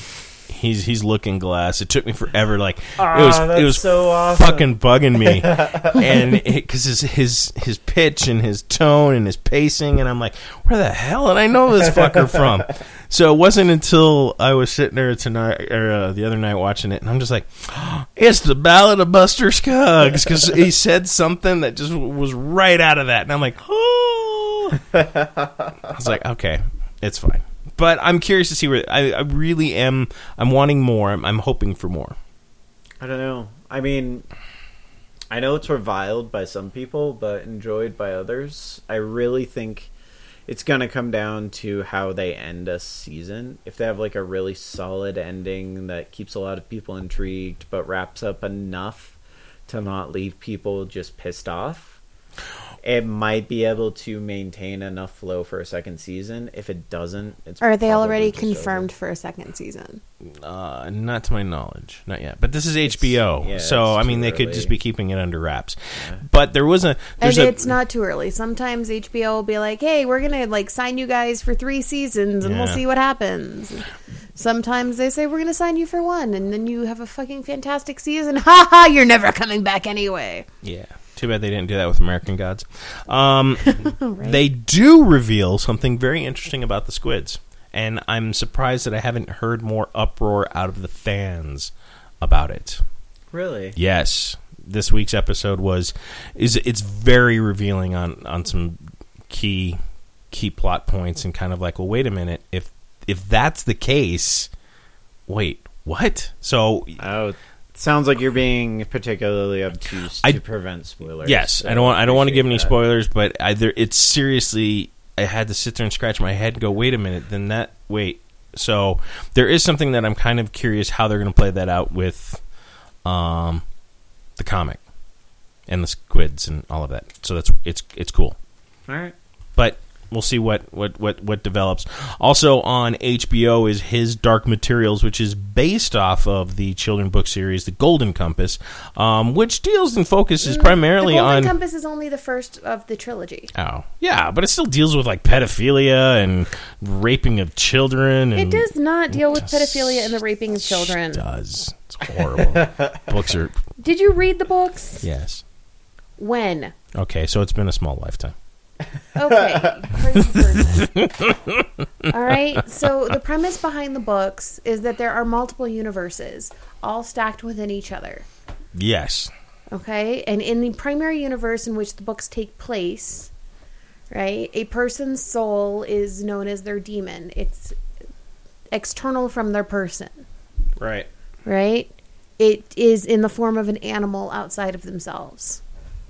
he's he's Looking Glass. It took me forever. Like Ah, it was that's it was so awesome. fucking bugging me, and because his his his pitch and his tone and his pacing, and I'm like, where the hell did I know this fucker from? So it wasn't until I was sitting there tonight or uh, the other night watching it, and I'm just like, oh, it's the Ballad of Buster Scruggs, because he said something that just was right out of that, and I'm like, oh. I was like, okay, it's fine. But I'm curious to see where I, I really am. I'm wanting more. I'm, I'm hoping for more. I don't know. I mean, I know it's reviled by some people, but enjoyed by others. I really think it's going to come down to how they end a season. If they have like a really solid ending that keeps a lot of people intrigued, but wraps up enough to not leave people just pissed off, it might be able to maintain enough flow for a second season. If it doesn't, it's Are they probably already just confirmed over. for a second season? Uh, not to my knowledge, not yet. But this is H B O, yeah, so it's I mean too they could early. just be keeping it under wraps. But there was a And there's a it's not too early. Sometimes H B O will be like, "Hey, we're gonna like sign you guys for three seasons, and we'll Yeah. see what happens." Sometimes they say we're gonna sign you for one, and then you have a fucking fantastic season. Ha ha! You're never coming back anyway. yeah. Too bad they didn't do that with American Gods. Um, Right. They do reveal something very interesting about the squids, and I'm surprised that I haven't heard more uproar out of the fans about it. Really? Yes, this week's episode was is it's very revealing on, on some key key plot points, and kind of like, well, wait a minute, if if that's the case, wait, what? So Oh, Sounds like you're being particularly obtuse I- to prevent spoilers. Yes, so I don't want. I don't want to give any appreciate that. spoilers, but either it's seriously. I had to sit there and scratch my head and go, wait a minute. Then that wait. So there is something that I'm kind of curious how they're going to play that out with, um, the comic and the squids and all of that. So that's it's it's cool. All right. But we'll see what, what, what, what develops. Also on H B O is His Dark Materials, which is based off of the children book series, The Golden Compass, um, which deals and focuses primarily the Golden on... Compass is only the first of the trilogy. Oh, yeah, but it still deals with like pedophilia and raping of children. And It does not deal with pedophilia and the raping of children. It does. It's horrible. Books are... Did you read the books? Yes. When? Okay, so it's been a small lifetime. Okay, crazy person. All right, so the premise behind the books is that there are multiple universes, all stacked within each other. Yes. Okay, and in the primary universe in which the books take place, right, a person's soul is known as their demon. It's external from their person, Right. right? It is in the form of an animal outside of themselves.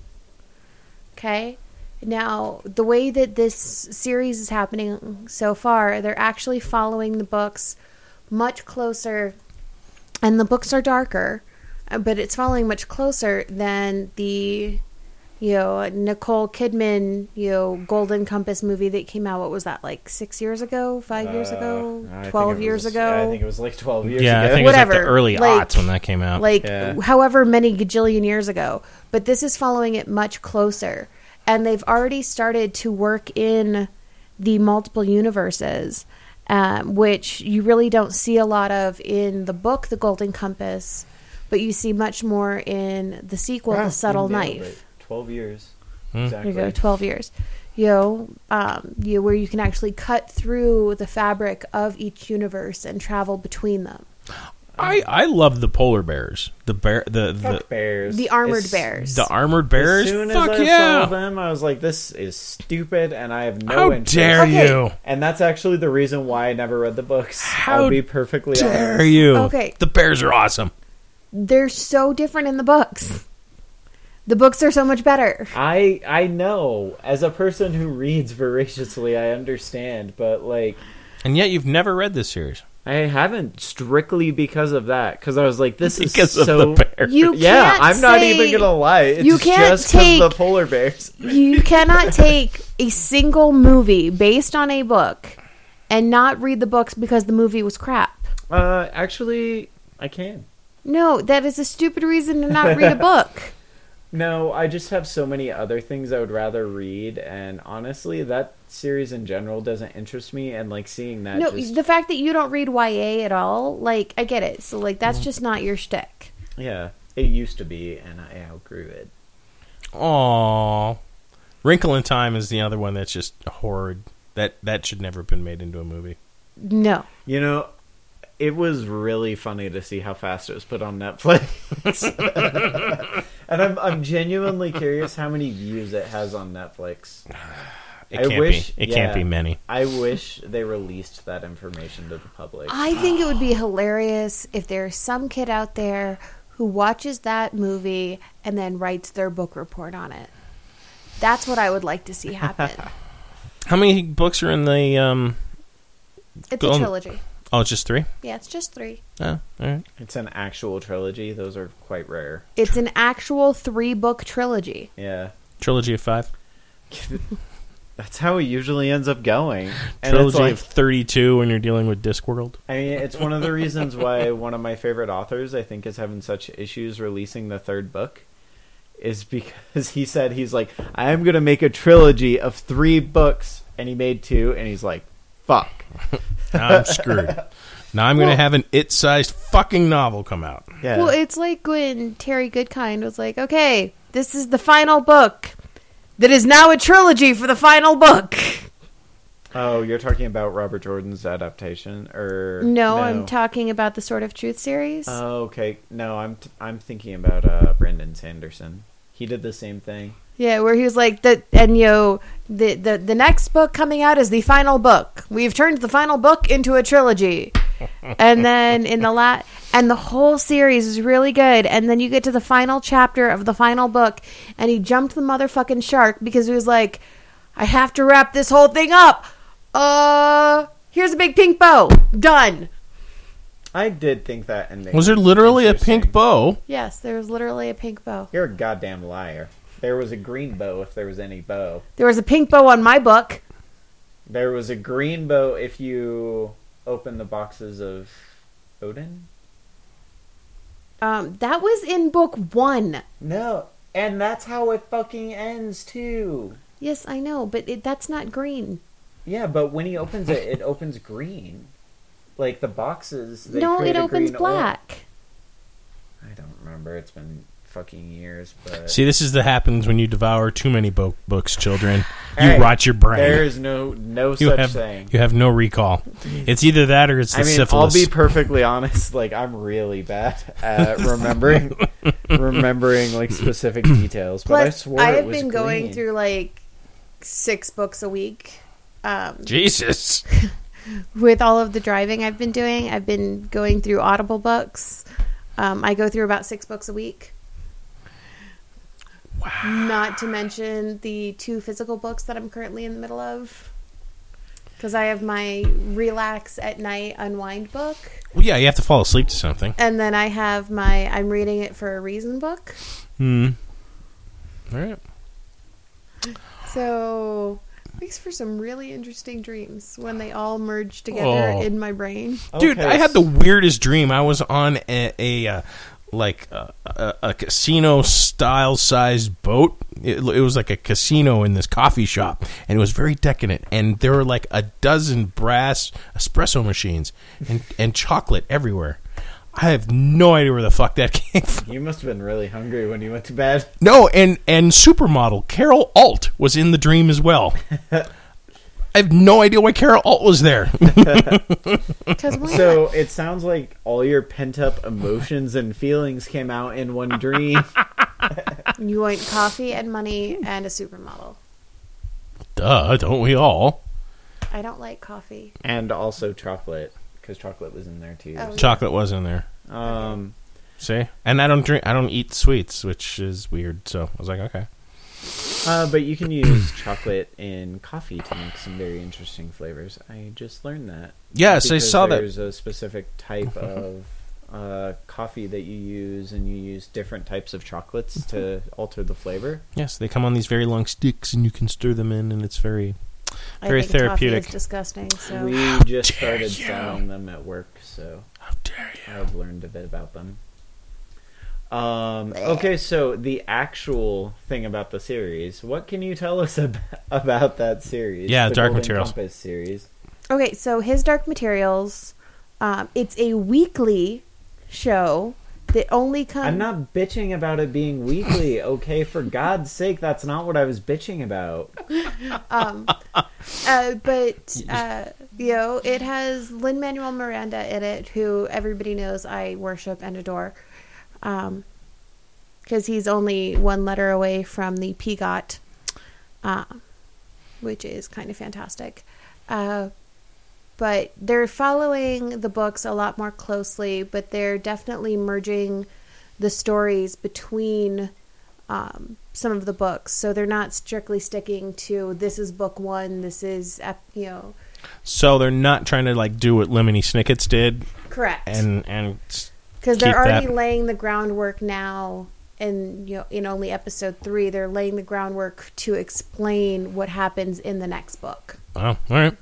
Okay? Now, the way that this series is happening so far, they're actually following the books much closer, and the books are darker, uh, but it's following much closer than the, you know, Nicole Kidman, you know, Golden Compass movie that came out, what was that, like six years ago, five years ago, Uh, I think twelve it years was- ago? I think it was like twelve years Yeah, ago. I think it was like Whatever. the early Like- aughts when that came out. Like, Yeah. however many gajillion years ago. But this is following it much closer. And they've already started to work in the multiple universes, um, which you really don't see a lot of in the book, The Golden Compass, but you see much more in the sequel, Wow, The Subtle you nailed Knife. it. Twelve years. Hmm. Exactly. There you go, twelve years. You know, um, you know, where you can actually cut through the fabric of each universe and travel between them. I, I love the polar bears. The bear the the, Fuck bears. The armored As- bears. the armored bears. As soon Fuck as I yeah! saw them, I was like, "This is stupid," and I have no How interest. dare Okay. you? And that's actually the reason why I never read the books. How I'll be perfectly Dare honest. you? Okay. The bears are awesome. They're so different in the books. The books are so much better. I I know. As a person who reads voraciously, I understand, but like And yet you've never read this series. I haven't strictly because of that. Because I was like, "This is Because so." of the bears. You Yeah, can't I'm not say- even gonna lie. It's you can't just 'cause take- of the polar bears. You cannot take a single movie based on a book and not read the books because the movie was crap. Uh, actually, I can. No, that is a stupid reason to not read a book. No, I just have so many other things I would rather read, and honestly, that series in general doesn't interest me. And like seeing that, No, just, the fact that you don't read Y A at all, like, I get it. So, like, that's just not your shtick. yeah, it used to be, and I outgrew it. Aww. Wrinkle in Time is the other one that's just horrid. That that should never have been made into a movie. No. You know, it was really funny to see how fast it was put on Netflix, and I'm I'm genuinely curious how many views it has on Netflix. It I can't wish- be. It yeah. can't be many. I wish they released that information to the public. I think it would be hilarious if there's some kid out there who watches that movie and then writes their book report on it. That's what I would like to see happen. How many books are in the? Um, It's Go a on. trilogy. oh, it's just three. Yeah, it's just three. Oh, all right. It's an actual trilogy; those are quite rare. It's an actual three-book trilogy. Yeah. Trilogy of five. That's how it usually ends up going. And Trilogy it's like, of thirty-two when you're dealing with Discworld. I mean, it's one of the reasons why one of my favorite authors, I think, is having such issues releasing the third book, is because he said, he's like, I am going to make a trilogy of three books, and he made two, and he's like, fuck. Now I'm screwed. Now I'm going Well- to have an it-sized fucking novel come out. Yeah. Well, it's like when Terry Goodkind was like, okay, this is the final book that is now a trilogy for the final book. oh, you're talking about Robert Jordan's adaptation? or No, I'm talking about the Sword of Truth Uh, series. Oh, okay. No, I'm t- I'm thinking about uh, Brandon Sanderson. He did the same thing. Yeah, where he was like, the, and you know, the, the, the next book coming out is the final book. We've turned the final book into a trilogy. And then in the la- And the whole series is really good. And then you get to the final chapter of the final book, and he jumped the motherfucking shark because he was like, I have to wrap this whole thing up. Uh, here's a big pink bow. Done. I did think that ending. Was there literally a pink bow? Yes, there was literally a pink bow. You're a goddamn liar. There was a green bow if there was any bow. There was a pink bow on my book. There was a green bow if you open the boxes of Odin. Um, that was in book one. No, and that's how it fucking ends too. Yes, I know, but it, that's not green. Yeah, but when he opens it, it opens green. Like the boxes. They No, create it a opens green black. Or- I don't remember. It's been fucking years, but See, this is the happens when you devour too many bo- books, children. You Hey, rot your brain. there is no no you such have thing. you have no recall. It's either that or it's the I mean, syphilis. I'll be perfectly honest. Like, I'm really bad at remembering, remembering like specific details. But I Plus, swore I it have was been going green. through like six books a week. Um, Jesus. with all of the driving I've been doing, I've been going through Audible books. Um, I go through about six books a week. Wow. Not to mention the two physical books that I'm currently in the middle of. Because I have my Relax at Night Unwind book. Well, yeah, you have to fall asleep to something. And then I have my I'm Reading It for a Reason book. Hmm. All right. So, makes for some really interesting dreams when they all merge together Oh. in my brain. Dude, Okay, I had the weirdest dream. I was on a, a uh, like a, a, a casino style sized boat. It, it was like a casino in this coffee shop, and it was very decadent. And there were like a dozen brass espresso machines and and chocolate everywhere. I have no idea where the fuck that came from. You must have been really hungry when you went to bed. No, and and supermodel Carol Alt was in the dream as well. I have no idea why Carol Alt was there. Because why So it sounds like all your pent up emotions and feelings came out in one dream. not? You want coffee and money and a supermodel. Duh, don't we all? I don't like coffee. And also chocolate, because chocolate was in there too. Oh. Chocolate was in there. Um, See, and I don't drink. I don't eat sweets, which is weird. So I was like, okay. uh, but you can use chocolate in coffee to make some very interesting flavors. I just learned that. Yes, I Because saw that. There's a specific type of uh, coffee that you use, and you use different types of chocolates to alter the flavor. Yes, they come on these very long sticks, and you can stir them in, and it's very, I very think therapeutic. Coffee is disgusting. So We just dare started you. selling them at work, so How dare you? I've learned a bit about them. Um, okay, so the actual thing about the series. What can you tell us ab- about that series? Yeah, the Dark Golden Materials. Compass series. okay, so his Dark Materials. Um, it's a weekly show that only comes. I'm not bitching about it being weekly, okay? For God's sake, that's not what I was bitching about. Um, uh, but uh, you know, it has Lin-Manuel Miranda in it, who everybody knows I worship and adore, um, because he's only one letter away from the P G O T, uh, which is kind of fantastic. Uh, but they're following the books a lot more closely, but they're definitely merging the stories between um, some of the books. So they're not strictly sticking to this is book one, this is, ep- you know. So they're not trying to like do what Lemony Snicket's did, Correct. and and Because they're keep already that. laying the groundwork now, and you know, in only episode three, they're laying the groundwork to explain what happens in the next book. oh, all right.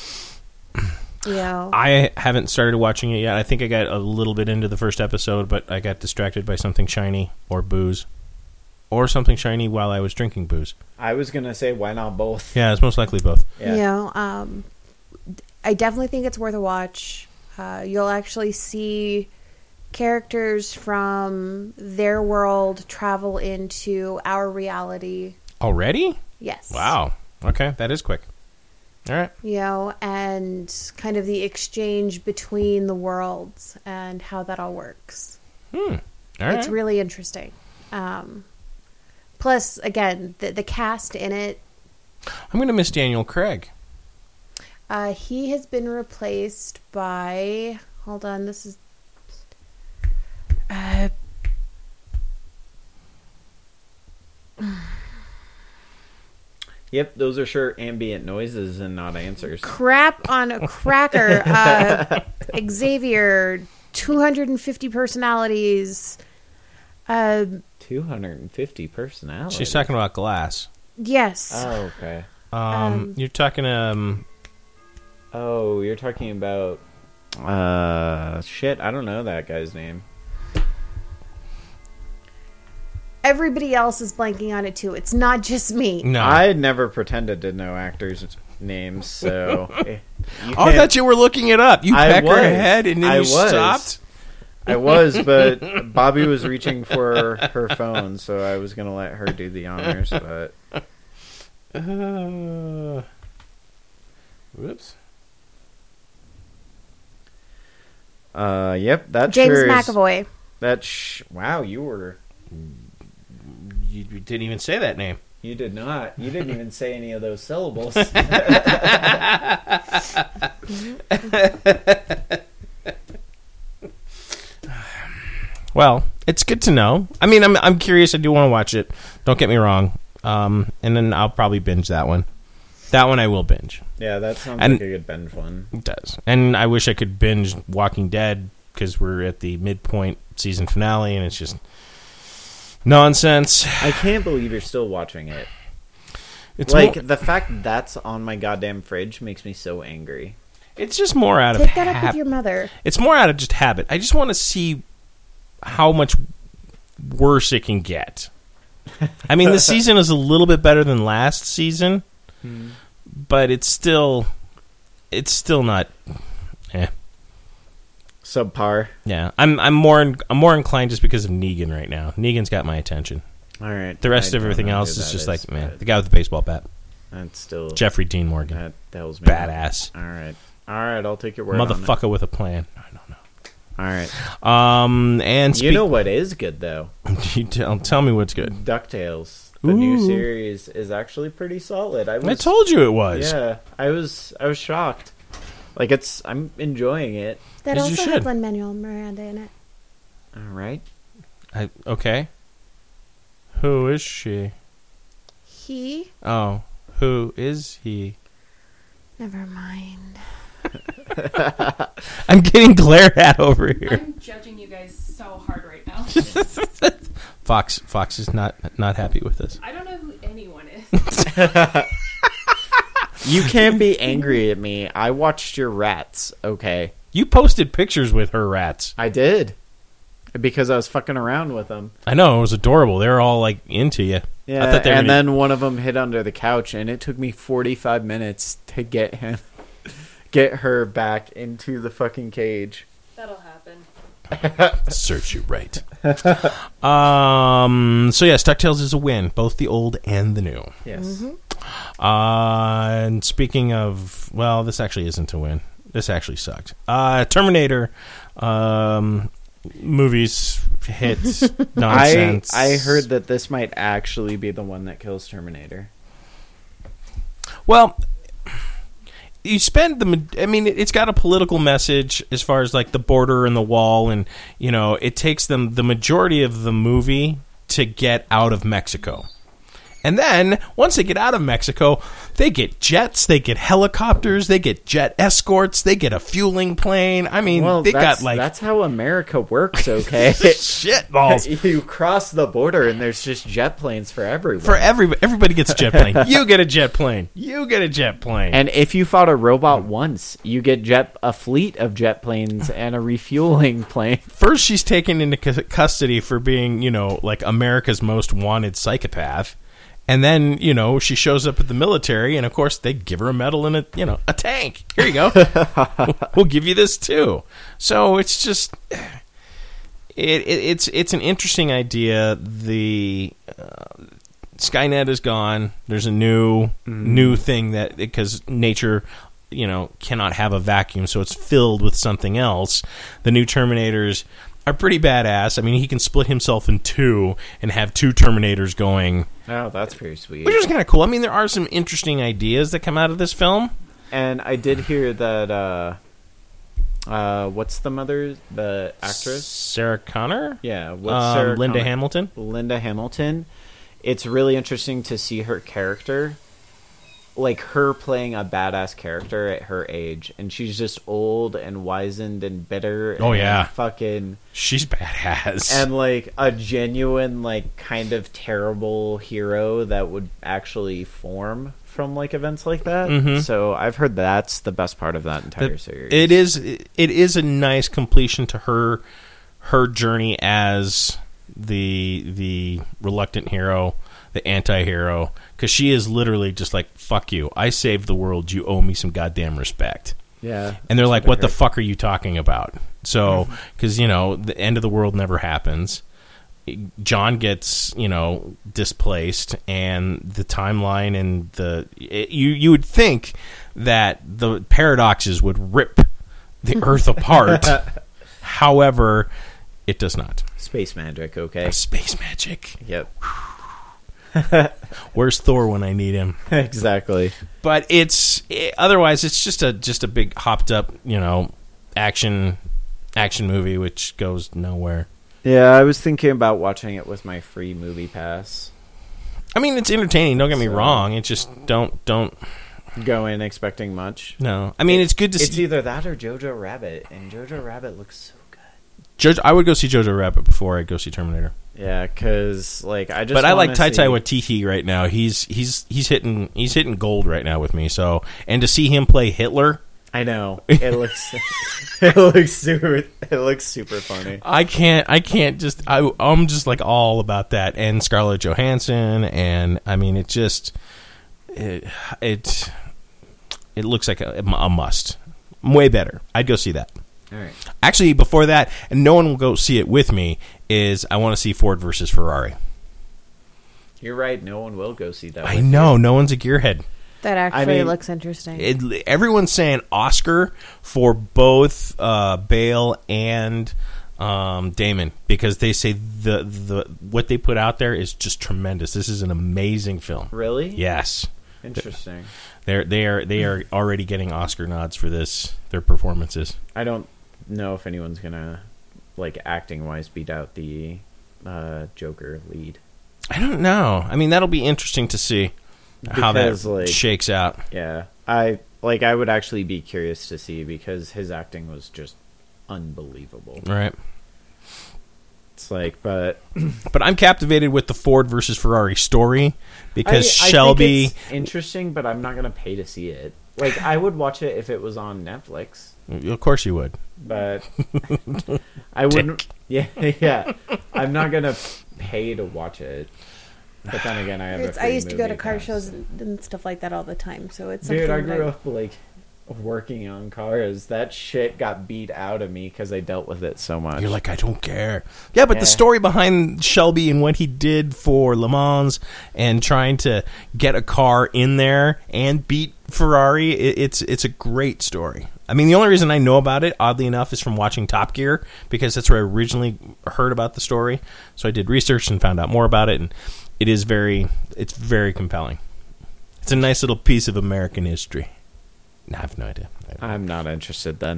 You know, I haven't started watching it yet. I think I got a little bit into the first episode, but I got distracted by something shiny or booze, or something shiny while I was drinking booze. I was gonna say, why not both? Yeah, it's most likely both. Yeah. you know, um, I definitely think it's worth a watch. Uh, you'll actually see characters from their world travel into our reality. Already? Yes. Wow. Okay, that is quick. All right. You know, and kind of the exchange between the worlds and how that all works. Hmm. All right. It's really interesting. Um, plus, again, the, the cast in it, I'm going to miss Daniel Craig. uh, he has been replaced by, hold on, this is, Yep, those are sure ambient noises and not answers. Crap on a cracker. Uh, Xavier, two hundred fifty personalities. Uh, two hundred fifty personalities. She's talking about Glass. Yes. Oh, okay. Um, Um, you're talking um. Oh, you're talking about uh shit. I don't know that guy's name. Everybody else is blanking on it too. It's not just me. No, I never pretended to know actors' names, so. eh, you oh, I can't- thought you were looking it up. You I pecker was. ahead and then I you was. stopped. I was, but Bobby was reaching for her phone, so I was gonna let her do the honors. But Uh, whoops. uh, yep, that James sure is- McAvoy. That sh- wow, you were You, you didn't even say that name. you did not you didn't even say any of those syllables. Well, it's good to know. I mean, I'm I'm curious. I do want to watch it. Don't get me wrong. Um, and then I'll probably binge that one. That one I will binge. Yeah, that sounds And- like a good binge one. It does. And I wish I could binge Walking Dead because we're at the midpoint season finale, and it's just nonsense. I can't believe you're still watching it. It's like more, the fact that's on my goddamn fridge makes me so angry. it's just more out of Take that up hab- with your mother. It's more out of just habit. I just want to see how much worse it can get. I mean, this season is a little bit better than last season, but it's still, it's still not. Eh. Subpar. Yeah, I'm I'm more in, I'm more inclined just because of Negan right now. Negan's got my attention. All right. The rest I of don't everything know else who is that just like, man, but the guy with the baseball bat, that's still Jeffrey Dean Morgan, that tells me badass All right, all right. I'll take your word on it. motherfucker with a plan. I don't know. All right. Um, and You speak- know what is good though? you tell, tell me what's good. DuckTales. The new Ooh. series is actually pretty solid. I was, I told you it was. Yeah, I was. I was shocked. Like it's. I'm enjoying it. That As you also should. had Lin-Manuel Miranda in it. All right. I, okay. Who is she? He? Oh, who is he? Never mind. I'm getting glared at over here. I'm judging you guys so hard right now. Fox, Fox is not not happy with us. I don't know who anyone is. You can't be angry at me. I watched your rats. Okay, You posted pictures with her rats. I did because I was fucking around with them. I know, it was adorable. They were all like into you. Yeah, I thought they were and gonna- then one of them hid under the couch, and it took me forty-five minutes to get him, get her back into the fucking cage. That'll happen. Search you right. um. So yes, DuckTales is a win, both the old and the new. Yes. Uh, and speaking of, well, this actually isn't a win. This actually sucked. Uh, Terminator um, movies hit I nonsense. I heard that this might actually be the one that kills Terminator. Well, you spend the. ma- I mean, it's got a political message as far as like the border and the wall, and you know, it takes them the majority of the movie to get out of Mexico. And then, once they get out of Mexico, they get jets, they get helicopters, they get jet escorts, they get a fueling plane. I mean, Well, they that's, got like that's how America works. Okay, shit balls. you cross the border and there's just jet planes for everyone. For everybody, everybody gets a jet plane. You get a jet plane. You get a jet plane. And if you fought a robot once, you get jet a fleet of jet planes and a refueling plane. First, she's taken into cu- custody for being, you know, like America's most wanted psychopath. And then, you know, she shows up at the military, and of course, they give her a medal and a, you know, a tank. Here you go. We'll give you this too. So it's just, it, it it's it's an interesting idea. The uh, Skynet is gone. There's a new new thing that because nature, you know, cannot have a vacuum, so it's filled with something else. The new Terminators are pretty badass. I mean, he can split himself in two and have two Terminators going, Oh, that's pretty sweet. which is kind of cool. I mean, there are some interesting ideas that come out of this film. And I did hear that. Uh, uh, what's the mother? The actress? Sarah Connor? Yeah, what's Um, Sarah Linda Connor? Hamilton? Linda Hamilton. It's really interesting to see her character like her playing a badass character at her age, and she's just old and wizened and bitter. Oh, and yeah. fucking. She's badass. And like a genuine, like kind of terrible hero that would actually form from like events like that. Mhm. So I've heard that's the best part of that entire It- series. It is. It is a nice completion to her her journey as the the reluctant hero, the anti-hero, because she is literally just like, fuck you, I saved the world, you owe me some goddamn respect. Yeah. And they're like, what the Her. fuck are you talking about? So, because, you know, the end of the world never happens. John gets, you know, displaced, and the timeline and the... It, you, you would think that the paradoxes would rip the Earth apart. However, it does not. Space magic, okay. Space magic. Yep. Where's Thor when I need him? Exactly. But it's it, otherwise it's just a just a big hopped up, you know, action action movie which goes nowhere. Yeah, I was thinking about watching it with my free movie pass. I mean, it's entertaining, don't get me So- wrong. It just don't don't Go in expecting much. no. I mean, it's good to It's see either that or Jojo Rabbit, and Jojo Rabbit looks so good. Jojo, I would go see Jojo Rabbit before I go see Terminator. Yeah, because like I just. But I like wanna Tai see- Waititi right now. He's he's he's hitting he's hitting gold right now with me. So, and to see him play Hitler, I know it looks. it looks super. It looks super funny. I can't I can't just I I'm just like all about that. And Scarlett Johansson, and I mean it just it it, it looks like a, a must. Way better. I'd go see that. All right. Actually, before that, and no one will go see it with me, is I want to see Ford versus Ferrari. You're right. No one will go see that. I with know, no one's a gearhead. That actually mean, looks interesting. It, everyone's saying Oscar for both uh, Bale and um, Damon because they say the the what they put out there is just tremendous. This is an amazing film. you. Really? Yes, Interesting. they're they are they are already getting Oscar nods for this. Their performances. I don't know if anyone's gonna, like, acting wise, beat out the uh, Joker lead. I don't know. I mean, that'll be interesting to see how that Because, like- shakes out. Yeah, I like. I would actually be curious to see because his acting was just unbelievable. Right. It's like, but But I'm captivated with the Ford versus Ferrari story because I, I Shelby. think it's interesting, but I'm not gonna pay to see it. Like, I would watch it if it was on Netflix, Of course you would. but I wouldn't. Yeah, yeah. I'm not gonna pay to watch it. But then again, I have. It's- a I free used to go to movie car pass. shows and, and stuff like that all the time. So it's Dude, something I that grew up like working on cars. That shit got beat out of me because I dealt with it so much. You're like, I don't care. Yeah, but Yeah. the story behind Shelby and what he did for Le Mans and trying to get a car in there and beat Ferrari, it, it's it's a great story. I mean, the only reason I know about it, oddly enough, is from watching Top Gear because that's where I originally heard about the story. So I did research and found out more about it, and it is very, it's very compelling. It's a nice little piece of American history. No, I have no idea. I have no I'm not interested then.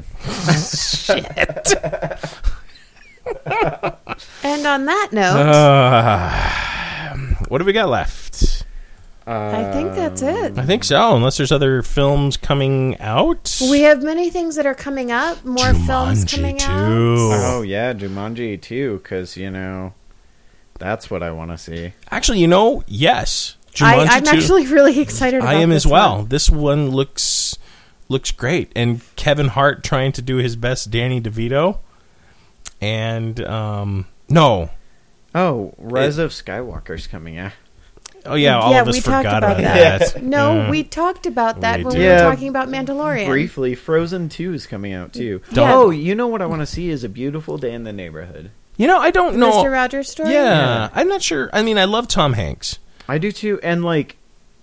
And on that note, Uh, what do we got left? I think that's it. I think so, unless there's other films coming out. We have many things that are coming up. More films Jumanji coming too. out. Oh yeah, Jumanji too, because you know that's what I want to see. Actually, you know, yes. I, Jumanji I'm two. actually really excited about I am this as well. one. This one looks looks great, and Kevin Hart trying to do his best Danny DeVito, and um, no, Oh, Rise of Skywalker's coming out. oh yeah, all Yeah, of us we talked forgot about about that. that. No, Mm. we talked about that We when did. we were Yeah. talking about Mandalorian. Briefly, Frozen two is coming out too. Don't- Oh, you know what I want to see is A Beautiful Day in the Neighborhood. You know, I don't know. Mister Rogers' story? Yeah, Yeah. I'm not sure. I mean, I love Tom Hanks. I do too, and like,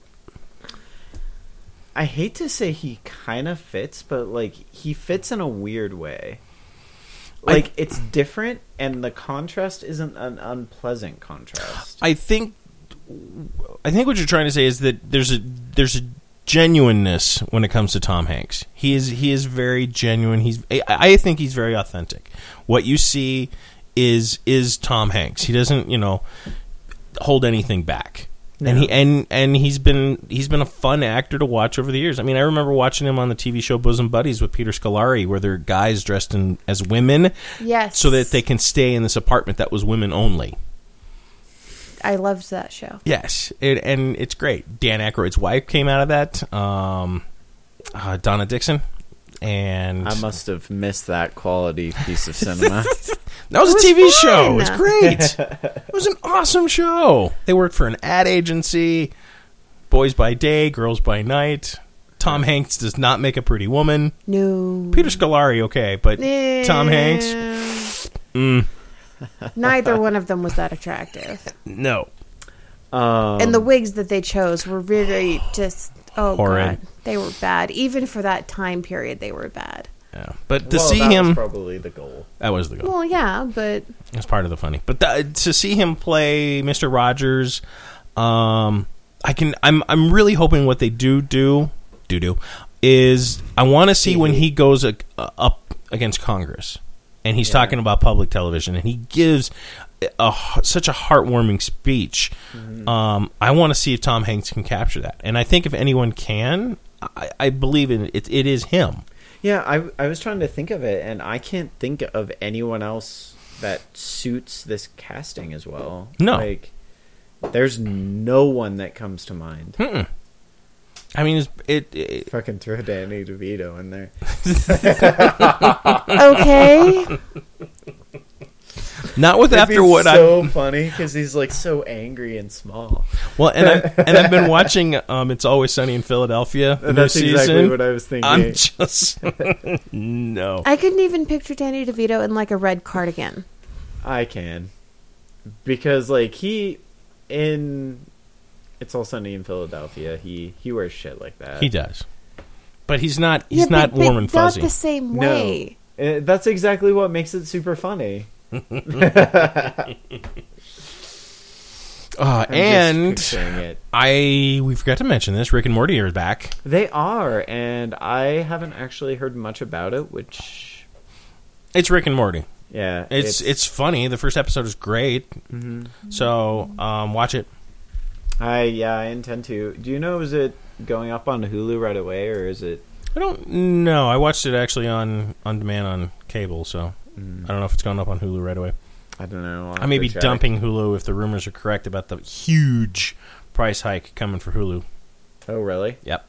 I hate to say he kind of fits, but like he fits in a weird way. I- Like it's different, and the contrast isn't an unpleasant contrast. I think I think what you're trying to say is that there's a there's a genuineness when it comes to Tom Hanks. He is he is very genuine. He's I, I think he's very authentic. What you see is is Tom Hanks. He doesn't, you know, hold anything back. And he and and he's been he's been a fun actor to watch over the years. I mean, I remember watching him on the T V show Bosom Buddies with Peter Scolari, where they're guys dressed in as women, Yes. so that they can stay in this apartment that was women only. I loved that show. Yes, it, and it's great. Dan Aykroyd's wife came out of that, um, uh, Donna Dixon, and I must have missed that quality piece of cinema. that was, It a was T V fun. show. It was great. It was an awesome show. They worked for an ad agency. Boys by day, girls by night. Tom Hanks does not make a pretty woman. No. Peter Scolari, okay, but Tom Hanks, mm, Neither one of them was that attractive. no. Um, And the wigs that they chose were very just, oh, Horrid. God. They were bad. Even for that time period, they were bad. Yeah. But to well, see that him, was probably the goal. that was the goal. Well, yeah, but It's part of the funny. But th- to see him play Mister Rogers, um, I can. I'm. I'm really hoping what they do do do do is I want to see when he goes uh, up against Congress, and he's Yeah. talking about public television, and he gives a, such a heartwarming speech. Mm-hmm. Um, I want to see if Tom Hanks can capture that, and I think if anyone can, I, I believe in it. It is him. Yeah, I I was trying to think of it, and I can't think of anyone else that suits this casting as well. No. Like, there's no one that comes to mind. Mm-mm. I mean, it's, it, it Fucking throw Danny DeVito in there. okay. not with It'd after be what I. so funny because he's like so angry and small. Well, and I and I've been watching. Um, It's Always Sunny in Philadelphia. The That's new exactly season. what I was thinking. I'm just no. I couldn't even picture Danny DeVito in like a red cardigan. I can, because like he in It's All Sunny in Philadelphia, he he wears shit like that. He does, but he's not. He's Yeah, not but- warm but and fuzzy. Not the same No. way. Uh, that's exactly what makes it super funny. Uh, I'm and just picturing it. I we forgot to mention this. Rick and Morty are back. They are, and I haven't actually heard much about it. Which, It's Rick and Morty. yeah, It's it's, funny. The first episode is great. mhm. So um, watch it. I yeah, I intend to. Do you know, is it going up on Hulu right away, or is it? I don't know. I watched it actually on on demand on cable. So Mm, I don't know if it's going up on Hulu right away. I don't know. I'll I have may to be check. dumping Hulu if the rumors are correct about the huge price hike coming for Hulu. Oh, really? Yep.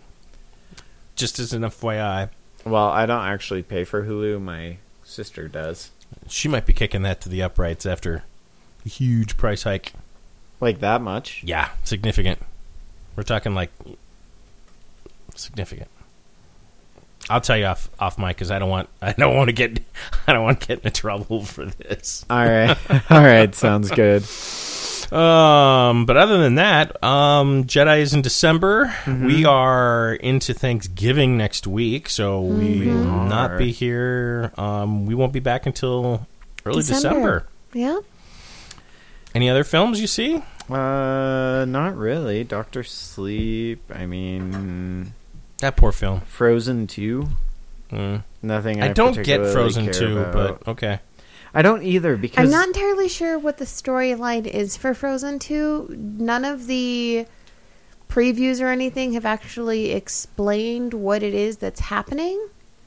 Just as an F Y I. Well, I don't actually pay for Hulu. My sister does. She might be kicking that to the uprights after a huge price hike. Like that much? Yeah, significant. We're talking like significant. I'll tell you off off mic because I don't want I don't want to get I don't want to get into trouble for this. All right, all right, sounds good. Um, but other than that, um, Jedi is in December. Mm-hmm. We are into Thanksgiving next week, so we will are. not be here. Um, we won't be back until early December. December. Yeah. Any other films you see? Uh, not really. Doctor Sleep. I mean, That poor film. Frozen two. Mm. Nothing. I, I don't get particularly Frozen care two, about. but okay. I don't either because I'm not entirely sure what the storyline is for Frozen two. None of the previews or anything have actually explained what it is that's happening.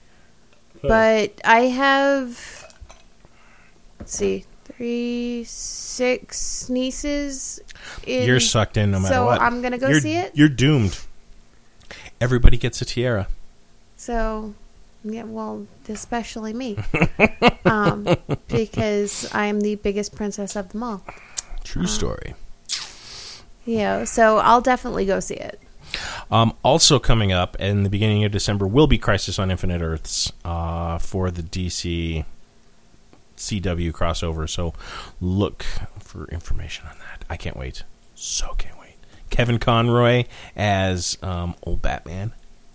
But I have, let's see, three, six nieces. In, You're sucked in no matter so what. I'm going to go you're, see it. You're doomed. Everybody gets a tiara. So, yeah, well, especially me. um, because I'm the biggest princess of them all. True story. Yeah, so I'll definitely go see it. Um, also coming up in the beginning of December will be Crisis on Infinite Earths uh, for the D C C W crossover. So look for information on that. I can't wait. So can't wait. Kevin Conroy as um, old Batman.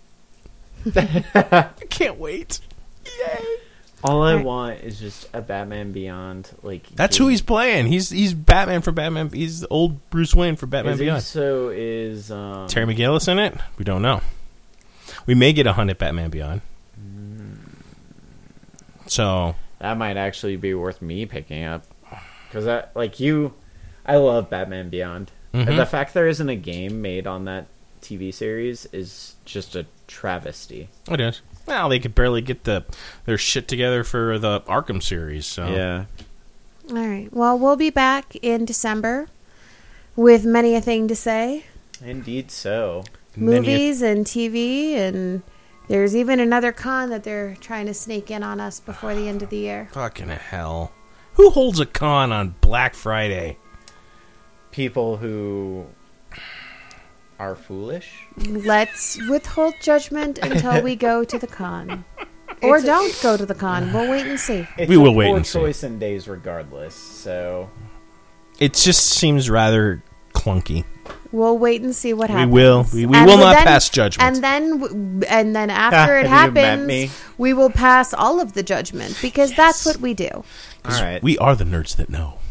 I can't wait. Yay! all I Right. want is just a Batman Beyond. Like That's who he's playing. He's he's Batman for Batman. He's old Bruce Wayne for Batman Is he? Beyond. So is um, Terry McGinnis in it? We don't know. We may get a hunt at Batman Beyond. So that might actually be worth me picking up because I like you. I love Batman Beyond. Mhm. The fact there isn't a game made on that T V series is just a travesty. It is. Well, they could barely get the their shit together for the Arkham series. So Yeah. All right. Well, we'll be back in December with many a thing to say. Indeed so. Many a- Movies and T V, and there's even another con that they're trying to sneak in on us before the end of the year. Fucking hell. Who holds a con on Black Friday? People who are foolish. Let's withhold judgment until we go to the con. Or It's a- don't go to the con. We'll wait and see. It's We will a wait poor and see. choice in days regardless, so... It just seems rather clunky. We'll wait and see what We happens. will. We- we And will not then- pass judgment. And then, w- and then after it Have you met happens, me? we will pass all of the judgment because that's what we do. Alright. We are the nerds that know.